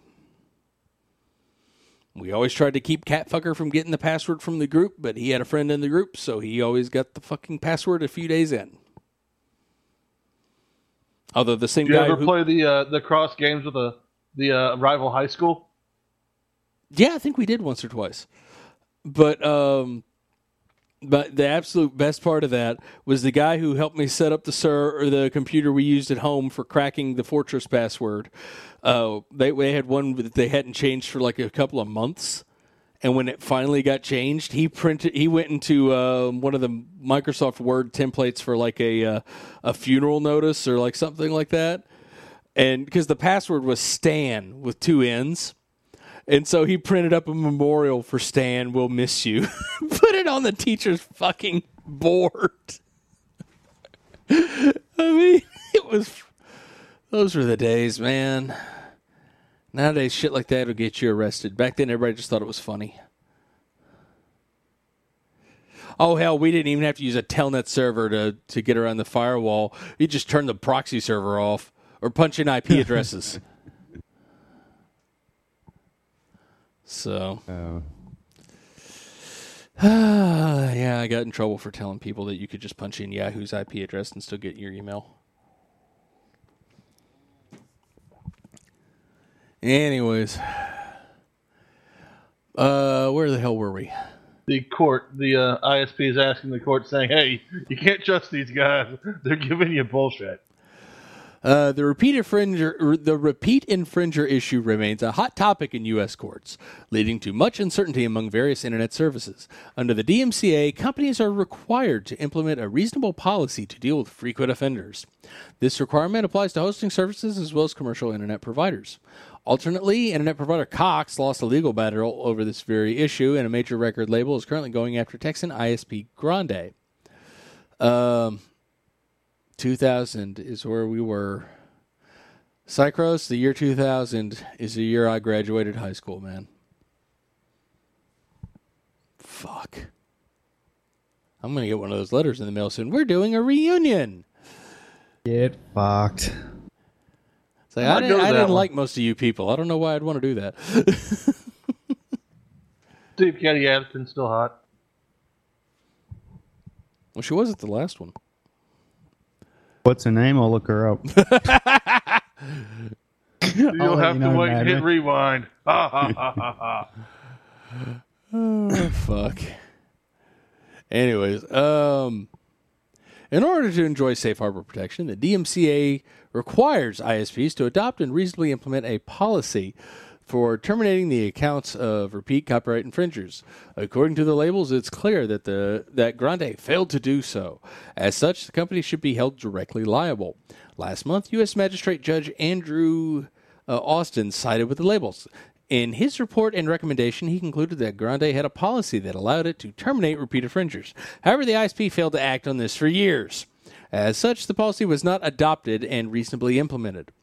We always tried to keep Catfucker from getting the password from the group, but he had a friend in the group, so he always got the fucking password a few days in. Although the same Did you guy ever play the cross games with the rival high school? Yeah, I think we did once or twice. But the absolute best part of that was the guy who helped me set up the computer we used at home for cracking the Fortress password. They had one that they hadn't changed for like a couple of months, and when it finally got changed, he went into one of the Microsoft Word templates for like a funeral notice or like something like that, and because the password was Stan with 2 N's. And so he printed up a memorial for Stan, we'll miss you. Put it on the teacher's fucking board. I mean, those were the days, man. Nowadays, shit like that will get you arrested. Back then, everybody just thought it was funny. Oh, hell, we didn't even have to use a Telnet server to get around the firewall. You just turn the proxy server off or punch in IP addresses. So, yeah, I got in trouble for telling people that you could just punch in Yahoo's IP address and still get your email. Anyways, where the hell were we? The court, the ISP is asking the court, saying, "Hey, you can't trust these guys. They're giving you bullshit." The repeat infringer issue remains a hot topic in U.S. courts, leading to much uncertainty among various Internet services. Under the DMCA, companies are required to implement a reasonable policy to deal with frequent offenders. This requirement applies to hosting services as well as commercial Internet providers. Alternately, Internet provider Cox lost a legal battle over this very issue, and a major record label is currently going after Texan ISP Grande. 2000 is where we were. Cycros, the year 2000 is the year I graduated high school, man. Fuck. I'm going to get one of those letters in the mail soon. We're doing a reunion. Get fucked. It's like, I didn't like most of you people. I don't know why I'd want to do that. Steve Caddy Addison's still hot. Well, she was at the last one. What's her name? I'll look her up. You'll have to wait and hit rewind. Ha ha ha ha ha. Oh, fuck. Anyways, in order to enjoy safe harbor protection, the DMCA requires ISPs to adopt and reasonably implement a policy for terminating the accounts of repeat copyright infringers. According to the labels, it's clear that that Grande failed to do so. As such, the company should be held directly liable. Last month, U.S. Magistrate Judge Andrew Austin sided with the labels. In his report and recommendation, he concluded that Grande had a policy that allowed it to terminate repeat infringers. However, the ISP failed to act on this for years. As such, the policy was not adopted and reasonably implemented.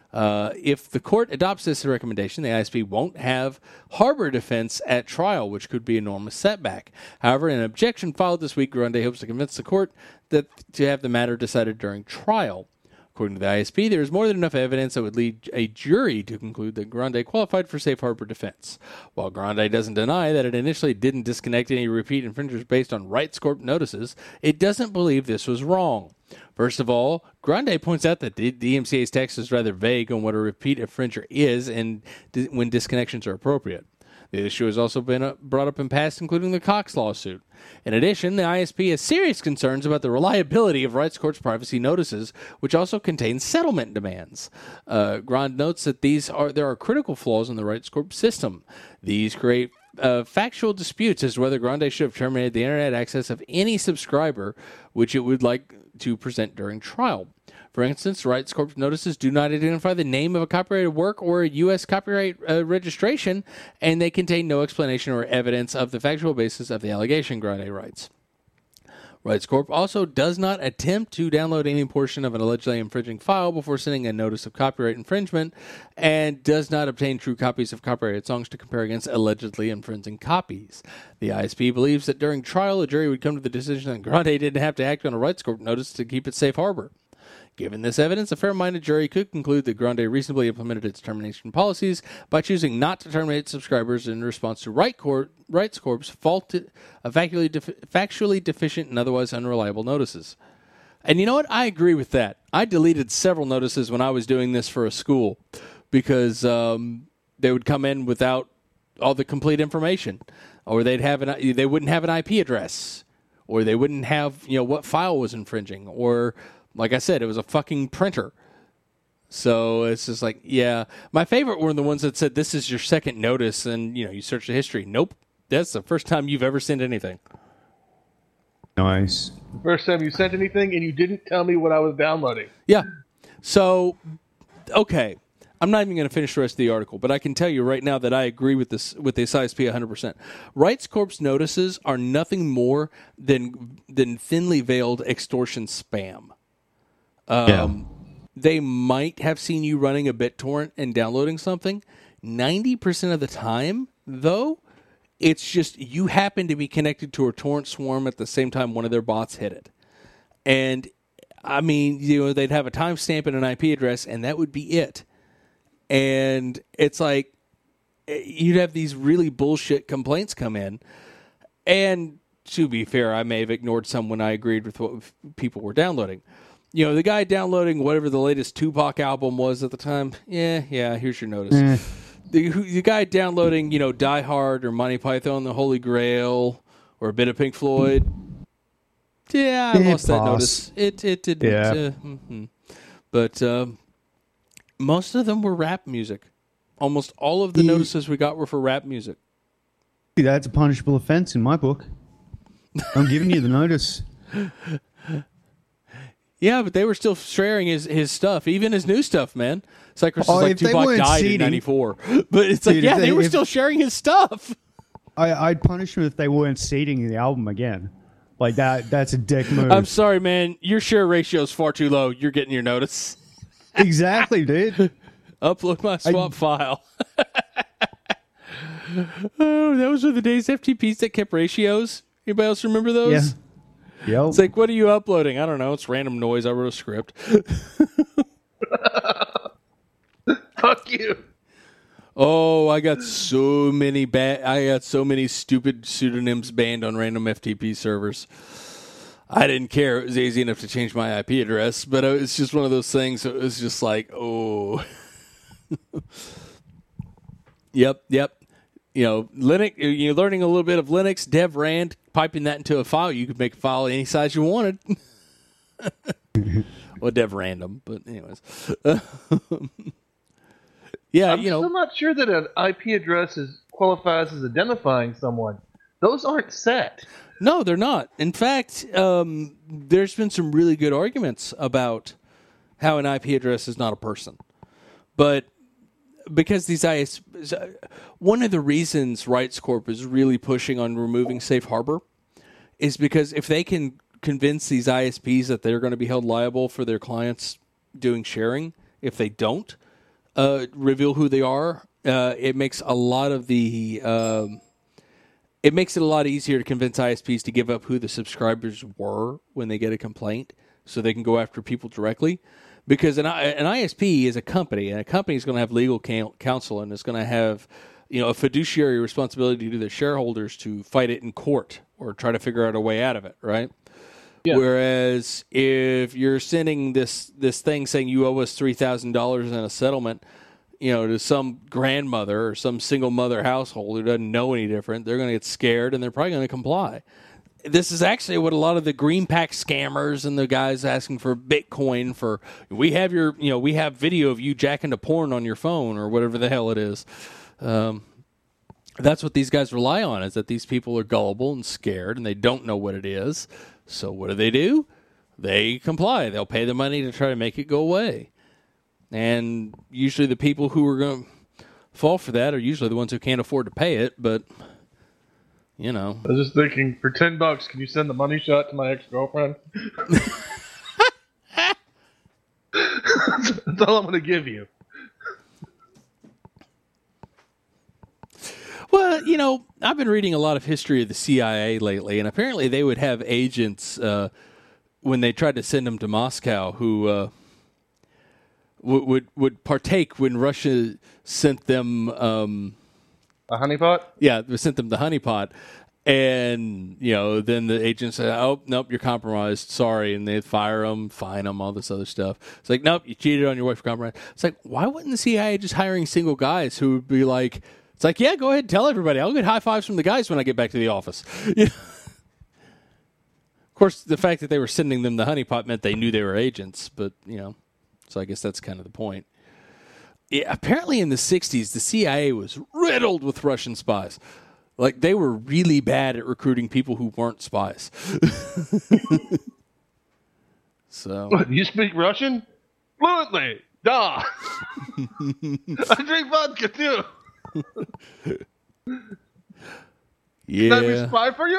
If the court adopts this recommendation, the ISP won't have harbor defense at trial, which could be an enormous setback. However, in an objection filed this week, Grande hopes to convince the court that to have the matter decided during trial. According to the ISP, there is more than enough evidence that would lead a jury to conclude that Grande qualified for safe harbor defense. While Grande doesn't deny that it initially didn't disconnect any repeat infringers based on Rights Corp notices, it doesn't believe this was wrong. First of all, Grande points out that the DMCA's text is rather vague on what a repeat infringer is and when disconnections are appropriate. The issue has also been brought up in past, including the Cox lawsuit. In addition, the ISP has serious concerns about the reliability of Rights Corp's privacy notices, which also contain settlement demands. Grande notes that there are critical flaws in the Rights Corp system. These create factual disputes as to whether Grande should have terminated the internet access of any subscriber, which it would like to present during trial. For instance, Rights Corp notices do not identify the name of a copyrighted work or a U.S. copyright registration, and they contain no explanation or evidence of the factual basis of the allegation, Grande writes. Rights Corp also does not attempt to download any portion of an allegedly infringing file before sending a notice of copyright infringement, and does not obtain true copies of copyrighted songs to compare against allegedly infringing copies. The ISP believes that during trial, a jury would come to the decision that Grande didn't have to act on a Rights Corp notice to keep it safe harbor. Given this evidence, a fair-minded jury could conclude that Grande reasonably implemented its termination policies by choosing not to terminate subscribers in response to Rights Corp's factually deficient and otherwise unreliable notices. And you know what? I agree with that. I deleted several notices when I was doing this for a school because they would come in without all the complete information, or they wouldn't have an IP address, or they wouldn't have what file was infringing, or like I said, it was a fucking printer. So it's just like, yeah. My favorite were the ones that said, this is your second notice, and, you search the history. Nope. That's the first time you've ever sent anything. Nice. First time you sent anything, and you didn't tell me what I was downloading. Yeah. So, okay. I'm not even going to finish the rest of the article, but I can tell you right now that I agree with this ISP 100%. Rights Corp's notices are nothing more than thinly veiled extortion spam. They might have seen you running a BitTorrent and downloading something. 90% of the time, though, it's just you happen to be connected to a torrent swarm at the same time one of their bots hit it. And, I mean, they'd have a timestamp and an IP address, and that would be it. And it's like you'd have these really bullshit complaints come in. And to be fair, I may have ignored some when I agreed with what people were downloading. The guy downloading whatever the latest Tupac album was at the time, yeah, here's your notice. The guy downloading, Die Hard or Monty Python, The Holy Grail, or a bit of Pink Floyd, yeah, I lost that notice. It didn't. Yeah. But most of them were rap music. Almost all of the notices we got were for rap music. That's a punishable offense in my book. I'm giving you the notice. Yeah, but they were still sharing his stuff, even his new stuff, man. Cypress is like Tupac died in 94. But it's like, dude, they were still sharing his stuff. I'd punish them if they weren't seeding the album again. Like, that's a dick move. I'm sorry, man. Your share ratio is far too low. You're getting your notice. Exactly, dude. Upload my swap file. Oh, those were the days FTPs that kept ratios. Anybody else remember those? Yeah. Yep. It's like, what are you uploading? I don't know. It's random noise. I wrote a script. Fuck you. Oh, I got so many stupid pseudonyms banned on random FTP servers. I didn't care. It was easy enough to change my IP address, but it's just one of those things. It was just like, oh. Yep. Linux. You're learning a little bit of Linux, dev rand, piping that into a file. You could make a file any size you wanted. Well, dev random, but anyways. Yeah, I'm still not sure that an IP address qualifies as identifying someone. Those aren't set. No, they're not. In fact, there's been some really good arguments about how an IP address is not a person. But because these one of the reasons Rights Corp is really pushing on removing safe harbor is because if they can convince these ISPs that they're going to be held liable for their clients doing sharing, if they don't reveal who they are, it makes a lot of it makes it a lot easier to convince ISPs to give up who the subscribers were when they get a complaint, so they can go after people directly. Because an ISP is a company, and a company is going to have legal counsel, and it's going to have a fiduciary responsibility to their shareholders to fight it in court or try to figure out a way out of it, right? Yeah. Whereas if you're sending this thing saying you owe us $3,000 in a settlement, to some grandmother or some single mother household who doesn't know any different, they're going to get scared and they're probably going to comply. This is actually what a lot of the green pack scammers and the guys asking for Bitcoin for, we have we have video of you jacking to porn on your phone or whatever the hell it is. That's what these guys rely on, is that these people are gullible and scared and they don't know what it is. So what do? They comply. They'll pay the money to try to make it go away. And usually the people who are going to fall for that are usually the ones who can't afford to pay it, but I was just thinking, for $10, can you send the money shot to my ex-girlfriend? That's all I'm going to give you. Well, I've been reading a lot of history of the CIA lately, and apparently they would have agents when they tried to send them to Moscow who would partake when Russia sent them a honeypot? Yeah, they sent them the honeypot, and then the agent said, "Oh, nope, you're compromised. Sorry," and they'd fire them, fine them, all this other stuff. It's like, nope, you cheated on your wife for compromise. It's like, why wouldn't the CIA just hiring single guys who would be like, it's like, yeah, go ahead and tell everybody. I'll get high fives from the guys when I get back to the office. Of course, the fact that they were sending them the honeypot meant they knew they were agents, but so I guess that's kind of the point. Yeah, apparently in the 60s, the CIA was riddled with Russian spies. Like, they were really bad at recruiting people who weren't spies. So, you speak Russian? Fluently. Duh. I drink vodka, too. Yeah. Can I be a spy for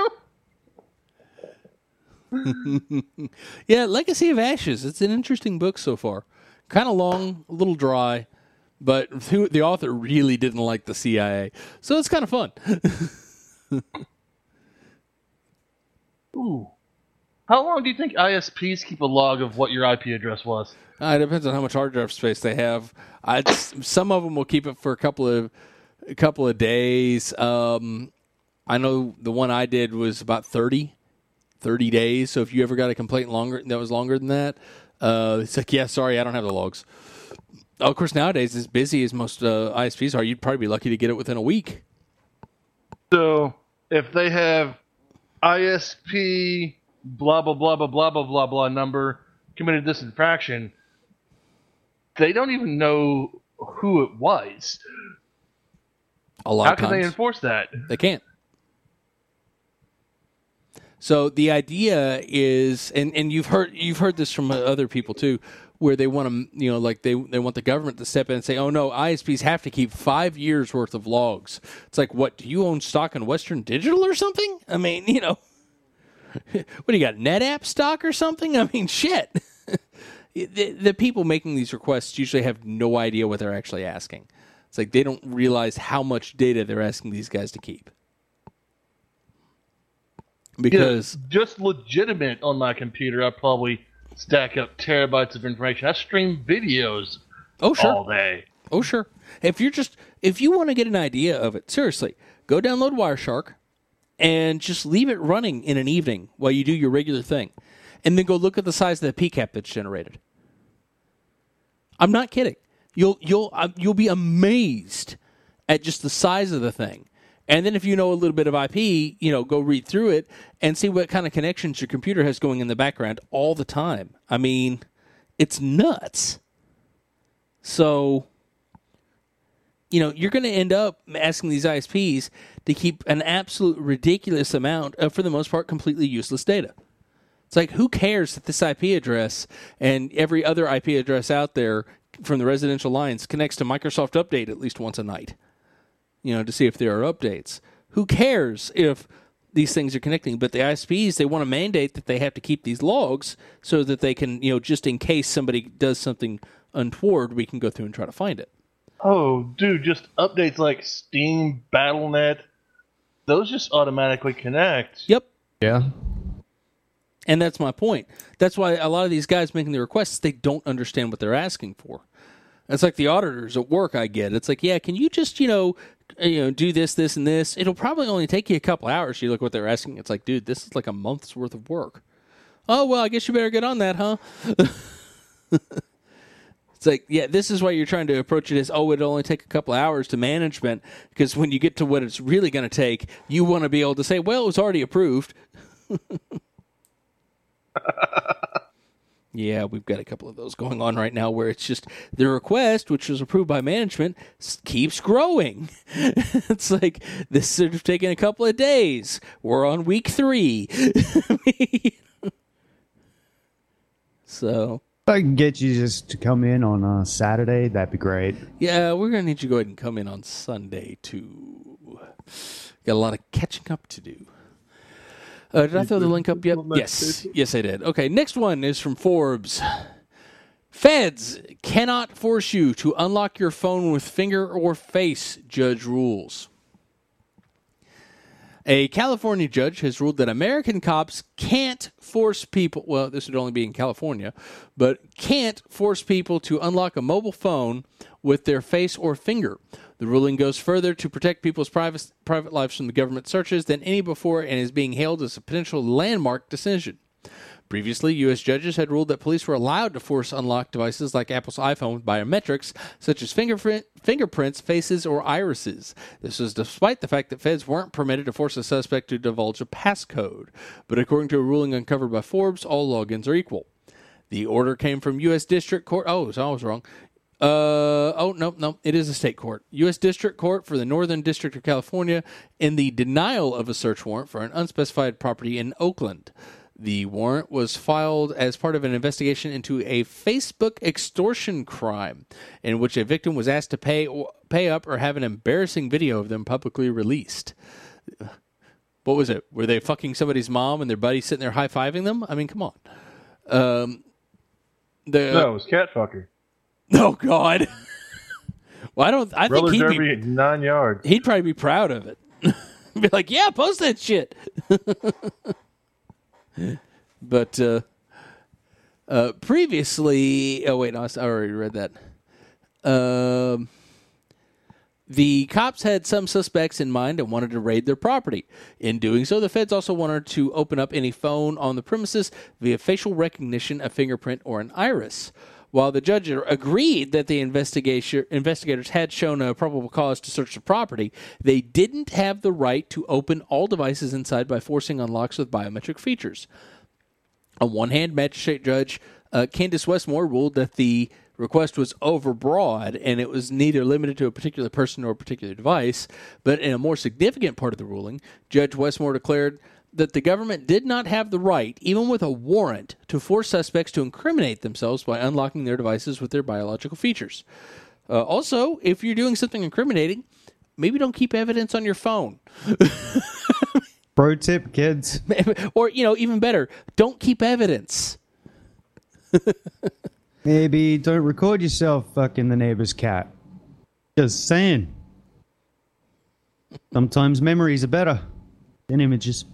you? Yeah, Legacy of Ashes. It's an interesting book so far. Kind of long, a little dry. But the author really didn't like the CIA. So it's kind of fun. Ooh. How long do you think ISPs keep a log of what your IP address was? It depends on how much hard drive space they have. Some of them will keep it for a couple of days. I know the one I did was about 30 days. So if you ever got a complaint that was longer than that, it's like, yeah, sorry, I don't have the logs. Of course, nowadays, as busy as most ISPs are, you'd probably be lucky to get it within a week. So, if they have ISP blah, blah, blah, blah, blah, blah, blah, blah number committed this infraction, they don't even know who it was. A lot of times. How can they enforce that? They can't. So the idea is, and you've heard this from other people too, where they want to, like they want the government to step in and say, oh no, ISPs have to keep 5 years worth of logs. It's like, what, do you own stock in Western Digital or something? I mean, what do you got, NetApp stock or something? I mean, shit. The people making these requests usually have no idea what they're actually asking. It's like they don't realize how much data they're asking these guys to keep. Because just legitimate on my computer, I probably stack up terabytes of information. I stream videos all day. Oh, sure. If you want to get an idea of it, seriously, go download Wireshark and just leave it running in an evening while you do your regular thing. And then go look at the size of the PCAP that's generated. I'm not kidding. You'll be amazed at just the size of the thing. And then if you know a little bit of IP, go read through it and see what kind of connections your computer has going in the background all the time. I mean, it's nuts. So, you're going to end up asking these ISPs to keep an absolute ridiculous amount of, for the most part, completely useless data. It's like, who cares that this IP address and every other IP address out there from the residential lines connects to Microsoft Update at least once a night, to see if there are updates. Who cares if these things are connecting? But the ISPs, they want to mandate that they have to keep these logs so that they can, just in case somebody does something untoward, we can go through and try to find it. Oh, dude, just updates like Steam, Battle.net, those just automatically connect. Yep. Yeah. And that's my point. That's why a lot of these guys making the requests, they don't understand what they're asking for. It's like the auditors at work, I get. It's like, yeah, can you just, do this, this, and this? It'll probably only take you a couple hours. You look what they're asking. It's like, dude, this is like a month's worth of work. Oh, well, I guess you better get on that, huh? It's like, yeah, this is why you're trying to approach it as, it'll only take a couple of hours to management, because when you get to what it's really going to take, you want to be able to say, well, it was already approved. Yeah, we've got a couple of those going on right now where it's just the request, which was approved by management, keeps growing. It's like, this should have taken a couple of days. We're on week 3. So... If I can get you just to come in on Saturday, that'd be great. Yeah, we're going to need you to go ahead and come in on Sunday, too. Got a lot of catching up to do. Did I throw the link up yet? Yes, I did. Okay, next one is from Forbes. Feds cannot force you to unlock your phone with finger or face, judge rules. A California judge has ruled that American cops can't force people, well, this would only be in California, but can't force people to unlock a mobile phone with their face or finger. The ruling goes further to protect people's private lives from the government searches than any before and is being hailed as a potential landmark decision. Previously, U.S. judges had ruled that police were allowed to force unlock devices like Apple's iPhone with biometrics, such as fingerprints, faces, or irises. This was despite the fact that feds weren't permitted to force a suspect to divulge a passcode. But according to a ruling uncovered by Forbes, all logins are equal. The order came from U.S. District Court. Oh, so I was wrong. No, it is a state court. U.S. District Court for the Northern District of California in the denial of a search warrant for an unspecified property in Oakland. The warrant was filed as part of an investigation into a Facebook extortion crime in which a victim was asked to pay up or have an embarrassing video of them publicly released. What was it? Were they fucking somebody's mom and their buddy sitting there high-fiving them? I mean, come on. No, it was cat fucker. Oh, God. Well, I Roller think derby at 9 yards. he'd probably be proud of it. Be like, yeah, post that shit. But previously, oh wait, no, I already read that. The cops had some suspects in mind and wanted to raid their property. In doing so, the feds also wanted to open up any phone on the premises via facial recognition, a fingerprint, or an iris. While the judge agreed that the investigators had shown a probable cause to search the property, they didn't have the right to open all devices inside by forcing unlocks with biometric features. On one hand, Magistrate Judge Candace Westmore ruled that the request was overbroad and it was neither limited to a particular person or a particular device. But in a more significant part of the ruling, Judge Westmore declared that the government did not have the right, even with a warrant, to force suspects to incriminate themselves by unlocking their devices with their biological features. Also, if you're doing something incriminating, maybe don't keep evidence on your phone. Pro tip, kids. Or, even better, don't keep evidence. Maybe don't record yourself fucking the neighbor's cat. Just saying. Sometimes memories are better than images.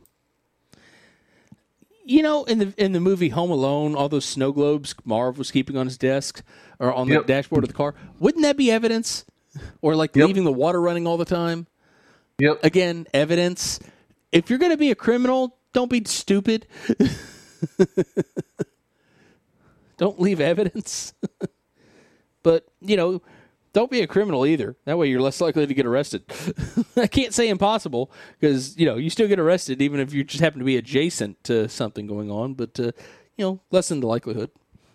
In the movie Home Alone, all those snow globes Marv was keeping on his desk or on the dashboard of the car, wouldn't that be evidence? Or leaving the water running all the time? Yep. Again, evidence. If you're going to be a criminal, don't be stupid. Don't leave evidence. But, don't be a criminal either. That way you're less likely to get arrested. I can't say impossible because, you still get arrested even if you just happen to be adjacent to something going on, but, lessen the likelihood.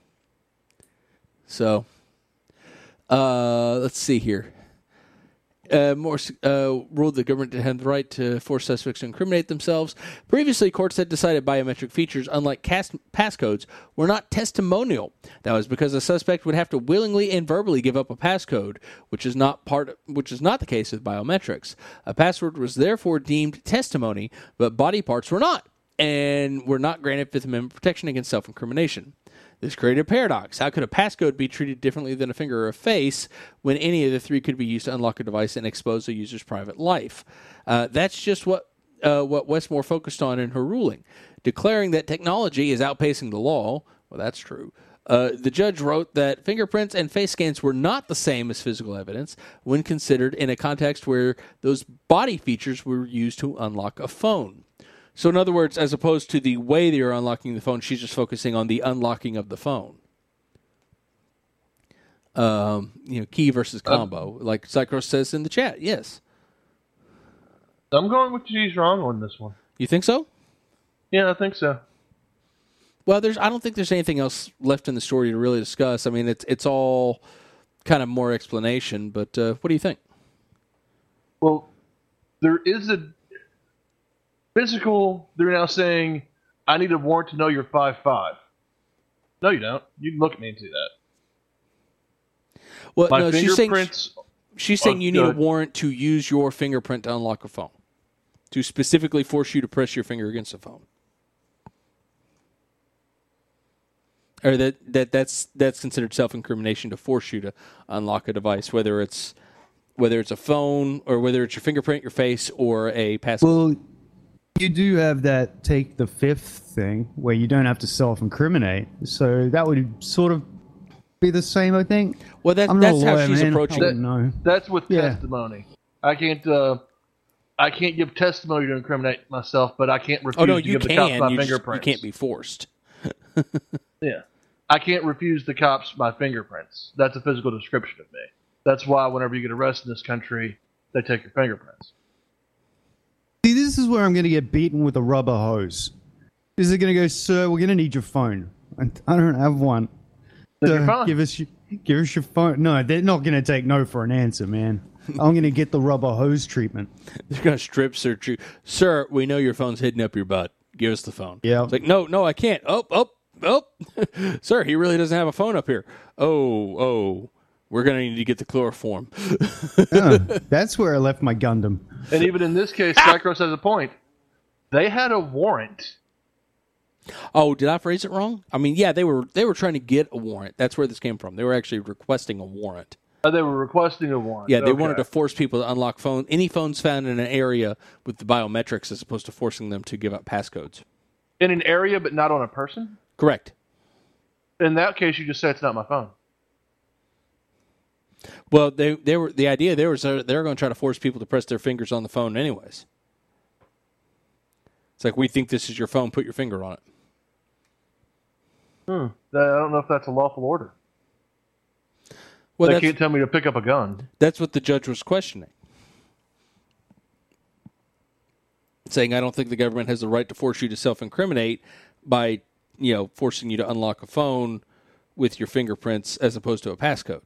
So, let's see here. Morse ruled the government had the right to force suspects to incriminate themselves. Previously, courts had decided biometric features, unlike passcodes, were not testimonial. That was because a suspect would have to willingly and verbally give up a passcode, which is not the case with biometrics. A password was therefore deemed testimony, but body parts were not, and were not granted Fifth Amendment protection against self-incrimination. This created a paradox. How could a passcode be treated differently than a finger or a face when any of the three could be used to unlock a device and expose a user's private life? That's just what Westmore focused on in her ruling, declaring that technology is outpacing the law. Well, that's true. The judge wrote that fingerprints and face scans were not the same as physical evidence when considered in a context where those body features were used to unlock a phone. So in other words, as opposed to the way they are unlocking the phone, she's just focusing on the unlocking of the phone. Key versus combo, like Psychros says in the chat. Yes. I'm going with she's wrong on this one. You think so? Yeah, I think so. Well, I don't think there's anything else left in the story to really discuss. I mean, it's all kind of more explanation, but what do you think? Well, there is a physical, they're now saying, I need a warrant to know you're 5'5". No, you don't. You can look at me and see that. Well, My no, fingerprints. she's saying you need a warrant to use your fingerprint to unlock a phone, to specifically force you to press your finger against a phone, or that's considered self-incrimination to force you to unlock a device, whether it's a phone or whether it's your fingerprint, your face, or a passcode. Well, you do have that take the fifth thing where you don't have to self-incriminate, so that would sort of be the same, I think. Well, that's how she's approaching it. No. That's with testimony. I can't give testimony to incriminate myself, but I can't refuse to give the cops my fingerprints. You can't be forced. Yeah. I can't refuse the cops my fingerprints. That's a physical description of me. That's why whenever you get arrested in this country, they take your fingerprints. See, this is where I'm going to get beaten with a rubber hose. Is it going to go, sir, we're going to need your phone. I don't have one. Then you're fine. Give us your phone. No, they're not going to take no for an answer, man. I'm going to get the rubber hose treatment. They're going to strip search you. Sir, we know your phone's hidden up your butt. Give us the phone. Yeah. It's like, no, I can't. Oh. Sir, he really doesn't have a phone up here. Oh. We're going to need to get the chloroform. That's where I left my Gundam. And even in this case, Psychros has a point. They had a warrant. Oh, did I phrase it wrong? I mean, yeah, they were trying to get a warrant. That's where this came from. They were actually requesting a warrant. They were requesting a warrant. Yeah, they wanted to force people to unlock any phones found in an area with the biometrics as opposed to forcing them to give up passcodes. In an area, but not on a person? Correct. In that case, you just say it's not my phone. Well, they were the idea. They were going to try to force people to press their fingers on the phone, anyways. It's like, we think this is your phone. Put your finger on it. I don't know if that's a lawful order. Well, they can't tell me to pick up a gun. That's what the judge was questioning, saying, "I don't think the government has the right to force you to self-incriminate by, forcing you to unlock a phone with your fingerprints as opposed to a passcode."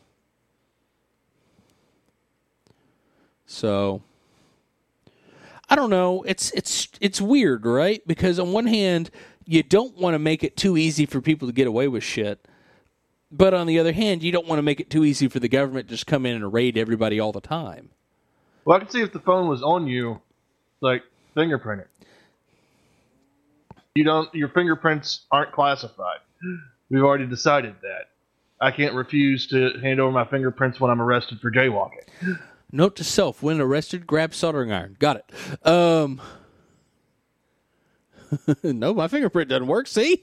So, I don't know. It's weird, right? Because on one hand, you don't want to make it too easy for people to get away with shit. But on the other hand, you don't want to make it too easy for the government to just come in and raid everybody all the time. Well, I can see if the phone was on you, like, fingerprint it. Your fingerprints aren't classified. We've already decided that. I can't refuse to hand over my fingerprints when I'm arrested for jaywalking. Note to self, when arrested, grab soldering iron. Got it. No, my fingerprint doesn't work, see?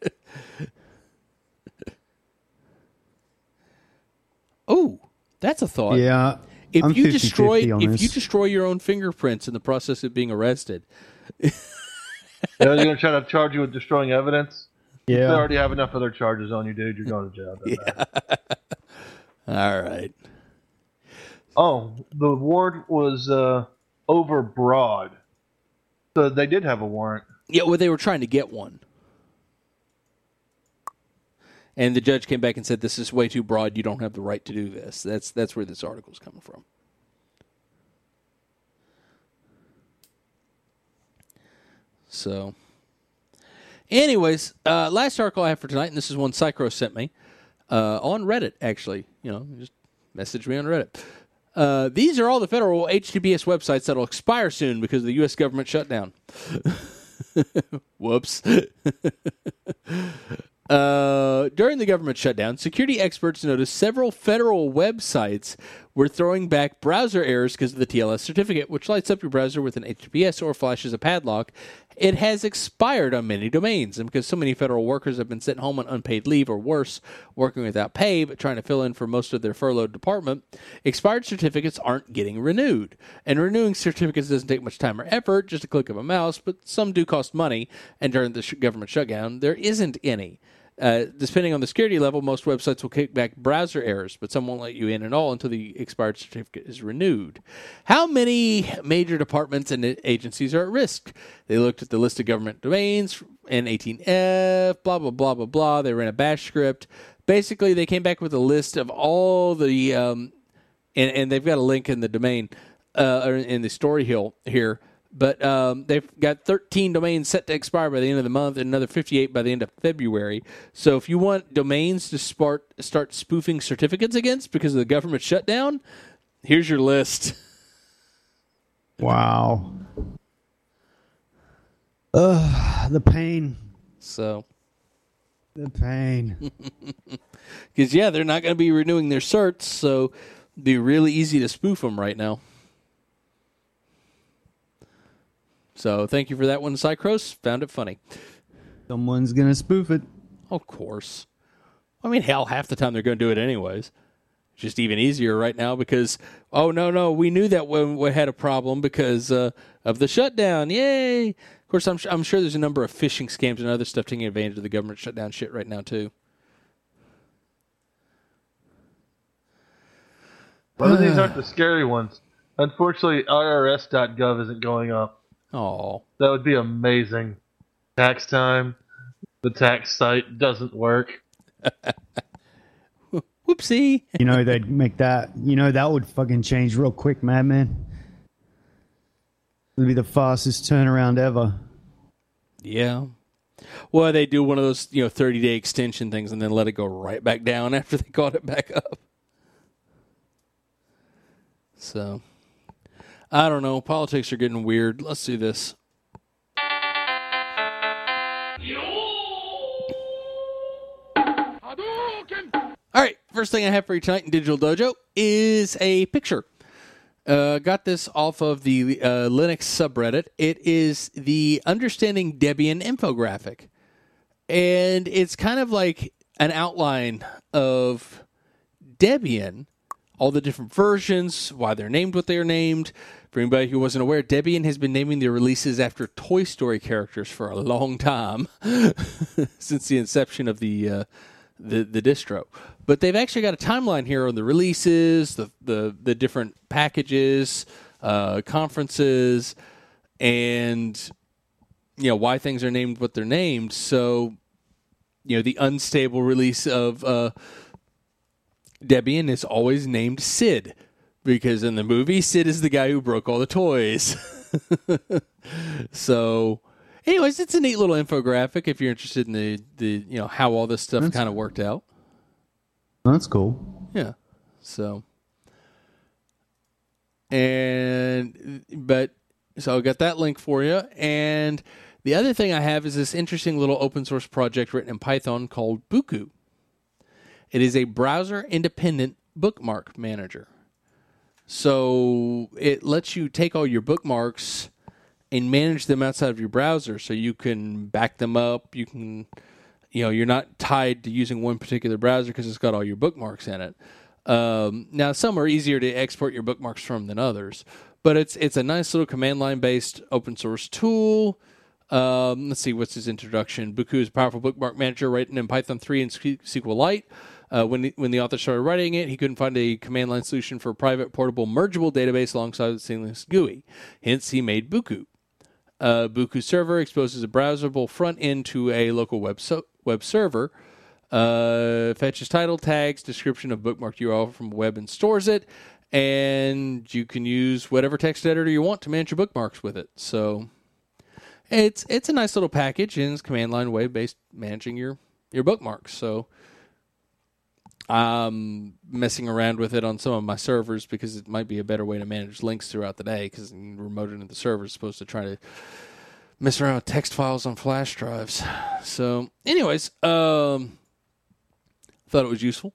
Oh, that's a thought. Yeah. If you destroy your own fingerprints in the process of being arrested. They're going to try to charge you with destroying evidence? Yeah. They already have enough other charges on you, dude. You're going to jail. Yeah. All right. Oh, the warrant was overbroad. So they did have a warrant. Yeah, well, they were trying to get one. And the judge came back and said, this is way too broad. You don't have the right to do this. That's where this article's coming from. So, anyways, last article I have for tonight, and this is one Psychro sent me, on Reddit, actually. Just message me on Reddit. These are all the federal HTTPS websites that will expire soon because of the U.S. government shutdown. Whoops. During the government shutdown, security experts noticed several federal websites were throwing back browser errors because of the TLS certificate, which lights up your browser with an HTTPS or flashes a padlock. It has expired on many domains, and because so many federal workers have been sent home on unpaid leave or worse, working without pay but trying to fill in for most of their furloughed department, expired certificates aren't getting renewed. And renewing certificates doesn't take much time or effort, just a click of a mouse, but some do cost money, and during the government shutdown, there isn't any. Depending on the security level, most websites will kick back browser errors, but some won't let you in at all until the expired certificate is renewed. How many major departments and agencies are at risk? They looked at the list of government domains, N18F, blah, blah, blah, blah, blah. They ran a bash script. Basically, they came back with a list of all the, and they've got a link in the domain, or in the story here. But they've got 13 domains set to expire by the end of the month and another 58 by the end of February. So if you want domains to start spoofing certificates against because of the government shutdown, here's your list. Wow. The pain. So. The pain. Because, yeah, they're not going to be renewing their certs, so it'd be really easy to spoof them right now. So thank you for that one, Psychros. Found it funny. Someone's going to spoof it. Of course. I mean, hell, half the time they're going to do it anyways. Just even easier right now because, oh, no, we knew that we had a problem because of the shutdown. Yay! Of course, I'm sure there's a number of phishing scams and other stuff taking advantage of the government shutdown shit right now, too. Well, these aren't the scary ones. Unfortunately, IRS.gov isn't going up. Oh, that would be amazing. Tax time. The tax site doesn't work. Whoopsie. They'd make that. That would fucking change real quick, madman. It would be the fastest turnaround ever. Yeah. Well, they do one of those, 30-day extension things and then let it go right back down after they got it back up. So, I don't know. Politics are getting weird. Let's do this. All right, first thing I have for you tonight in Digital Dojo is a picture. Got this off of the Linux subreddit. It is the Understanding Debian infographic. And it's kind of like an outline of Debian, all the different versions, why they're named what they are named. For anybody who wasn't aware, Debian has been naming their releases after Toy Story characters for a long time, since the inception of the distro. But they've actually got a timeline here on the releases, the different packages, conferences, and why things are named what they're named. So, the unstable release of Debian is always named Sid, because in the movie, Sid is the guy who broke all the toys. So, anyways, it's a neat little infographic if you're interested in the how all this stuff kind of worked out. That's cool. Yeah. So, so I got that link for you. And the other thing I have is this interesting little open source project written in Python called Buku. It is a browser independent bookmark manager. So it lets you take all your bookmarks and manage them outside of your browser, so you can back them up. You can, you're not tied to using one particular browser because it's got all your bookmarks in it. Now, some are easier to export your bookmarks from than others, but it's a nice little command line based open source tool. Let's see, what's his introduction? Buku is a powerful bookmark manager written in Python 3 and SQLite. When the author started writing it, he couldn't find a command line solution for a private, portable, mergeable database alongside the seamless GUI. Hence, he made Buku. Buku server exposes a browserable front end to a local web server, fetches title, tags, description of bookmarked URL from the web, and stores it. And you can use whatever text editor you want to manage your bookmarks with it. So it's a nice little package, and it's command line way based managing your bookmarks. So I'm messing around with it on some of my servers because it might be a better way to manage links throughout the day, because remote into the server is supposed to try to mess around with text files on flash drives. So anyways, thought it was useful.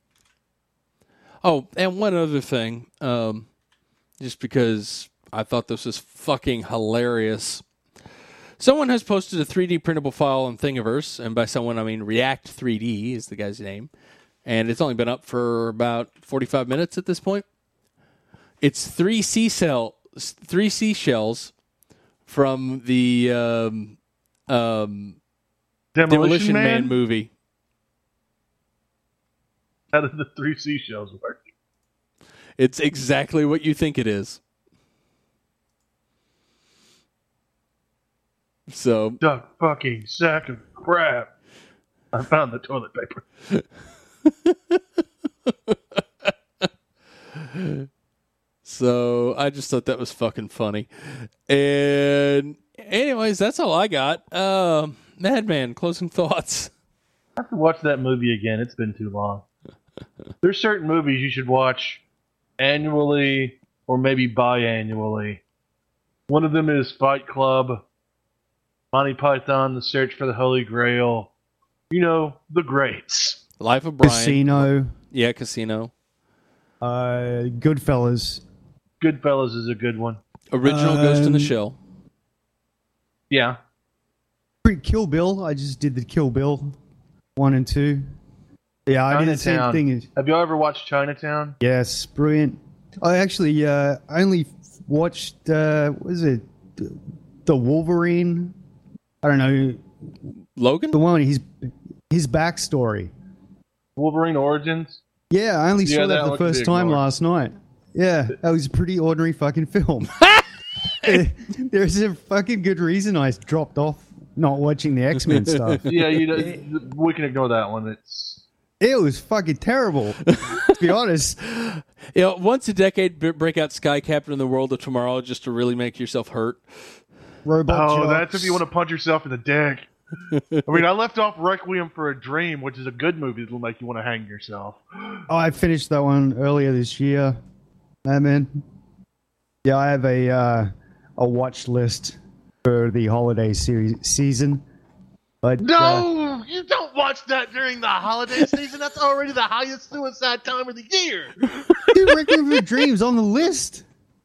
Oh, and one other thing, just because I thought this was fucking hilarious. Someone has posted a 3D printable file on Thingiverse, and by someone I mean React 3D is the guy's name, and it's only been up for about 45 minutes at this point. It's three seashells from the Demolition Man movie. How did the three seashells work? It's exactly what you think it is. So, Duck fucking sack of crap. I found the toilet paper. So I just thought that was fucking funny. And anyways, that's all I got. Madman, closing thoughts. I have to watch that movie again. It's been too long. There's certain movies you should watch annually or maybe biannually. One of them is Fight Club, Monty Python, The Search for the Holy Grail. You know, the greats. Life of Brian. Casino. Yeah, Casino. Goodfellas. Goodfellas is a good one. Original Ghost in the Shell. Yeah. Kill Bill. I just did the Kill Bill 1 and 2. Yeah, I did the same thing. Have you ever watched Chinatown? Yes, brilliant. I actually only watched, what is it? The Wolverine? I don't know. Logan? The one, his backstory. Wolverine Origins? Yeah, I only saw that for the first time last night. Yeah, that was a pretty ordinary fucking film. There's a fucking good reason I dropped off not watching the X-Men stuff. Yeah, we can ignore that one. It was fucking terrible, to be honest. You know, once a decade, break out Sky Captain in the World of Tomorrow just to really make yourself hurt. Robot that's if you want to punch yourself in the dick. I mean, I left off Requiem for a Dream, which is a good movie that'll make you want to hang yourself. Oh, I finished that one earlier this year. Man. Yeah, I have a watch list for the holiday season. But no, you don't watch that during the holiday season. That's already the highest suicide time of the year. Dude, Requiem for a Dream's on the list.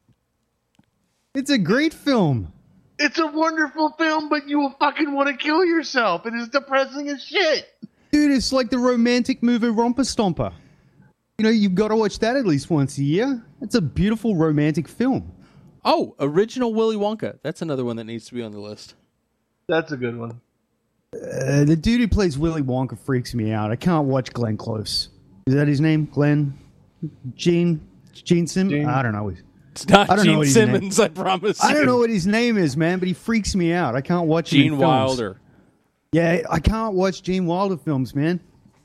It's a great film. It's a wonderful film, but you will fucking want to kill yourself. It is depressing as shit. Dude, it's like the romantic movie Romper Stomper. You know, you've got to watch that at least once a year. It's a beautiful romantic film. Oh, original Willy Wonka. That's another one that needs to be on the list. That's a good one. The dude who plays Willy Wonka freaks me out. I can't watch Glenn Close. Is that his name? Glenn? Gene Simmons? I don't know. It's not Gene Simmons, I promise you. I don't know what his name is, man, but he freaks me out. I can't watch Gene Wilder. Yeah, I can't watch Gene Wilder films, man.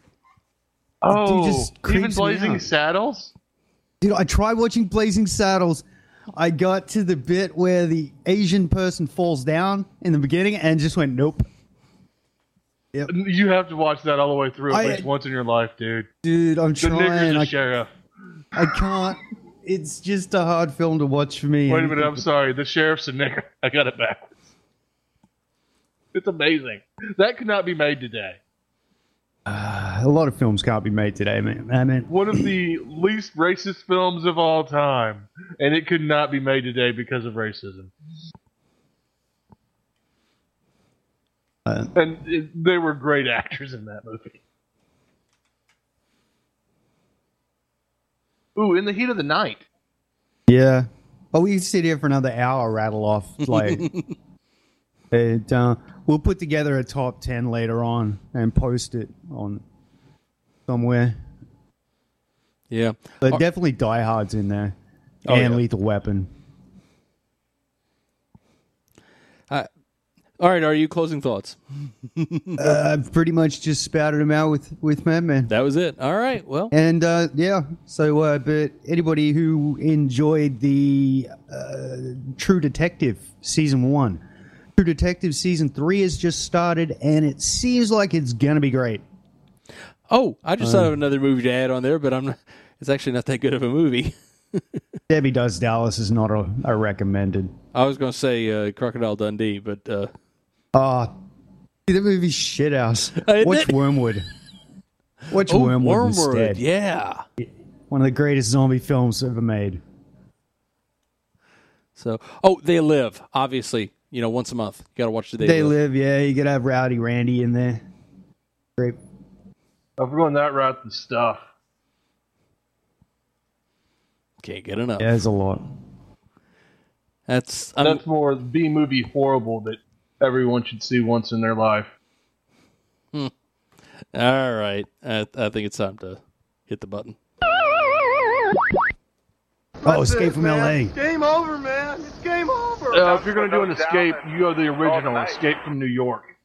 Oh, just even Blazing Saddles? Dude, I tried watching Blazing Saddles. I got to the bit where the Asian person falls down in the beginning and just went, nope. Yep. You have to watch that all the way through at least once in your life, dude. Dude, I'm trying. The nigger's a sheriff. I can't. It's just a hard film to watch for me. Wait a minute, I'm sorry. The sheriff's a nigger. I got it backwards. It's amazing. That could not be made today. A lot of films can't be made today, man. I mean, one of the least racist films of all time, and it could not be made today because of racism. They were great actors in that movie. Ooh, In the Heat of the Night. Yeah. Oh, we can sit here for another hour, rattle off. Like, we'll put together a top 10 later on and post it on somewhere. Yeah. But definitely Die Hard's in there. Oh, and yeah. Lethal Weapon. All right, are you closing thoughts? I've pretty much just spouted them out with Madman. That was it. All right, well. And yeah, so but anybody who enjoyed the True Detective Season 1, True Detective Season 3 has just started, and it seems like it's going to be great. Oh, I just thought of another movie to add on there, but it's actually not that good of a movie. Debbie Does Dallas is not a recommended. I was going to say Crocodile Dundee, but... that movie's shit house. Isn't Watch it? Wormwood. Watch Wormwood instead. Yeah. One of the greatest zombie films ever made. So, They Live, obviously, once a month. You got to watch They Live, yeah. You gotta have Rowdy Randy in there. Great. If we're going that route, the Stuff. Can't get enough. Yeah, there's a lot. That's more B movie horrible that everyone should see once in their life. all right. I think it's time to hit the button. Escape from L.A. Game over, man. It's game over. If you're going to do an escape, you go the original Escape from New York.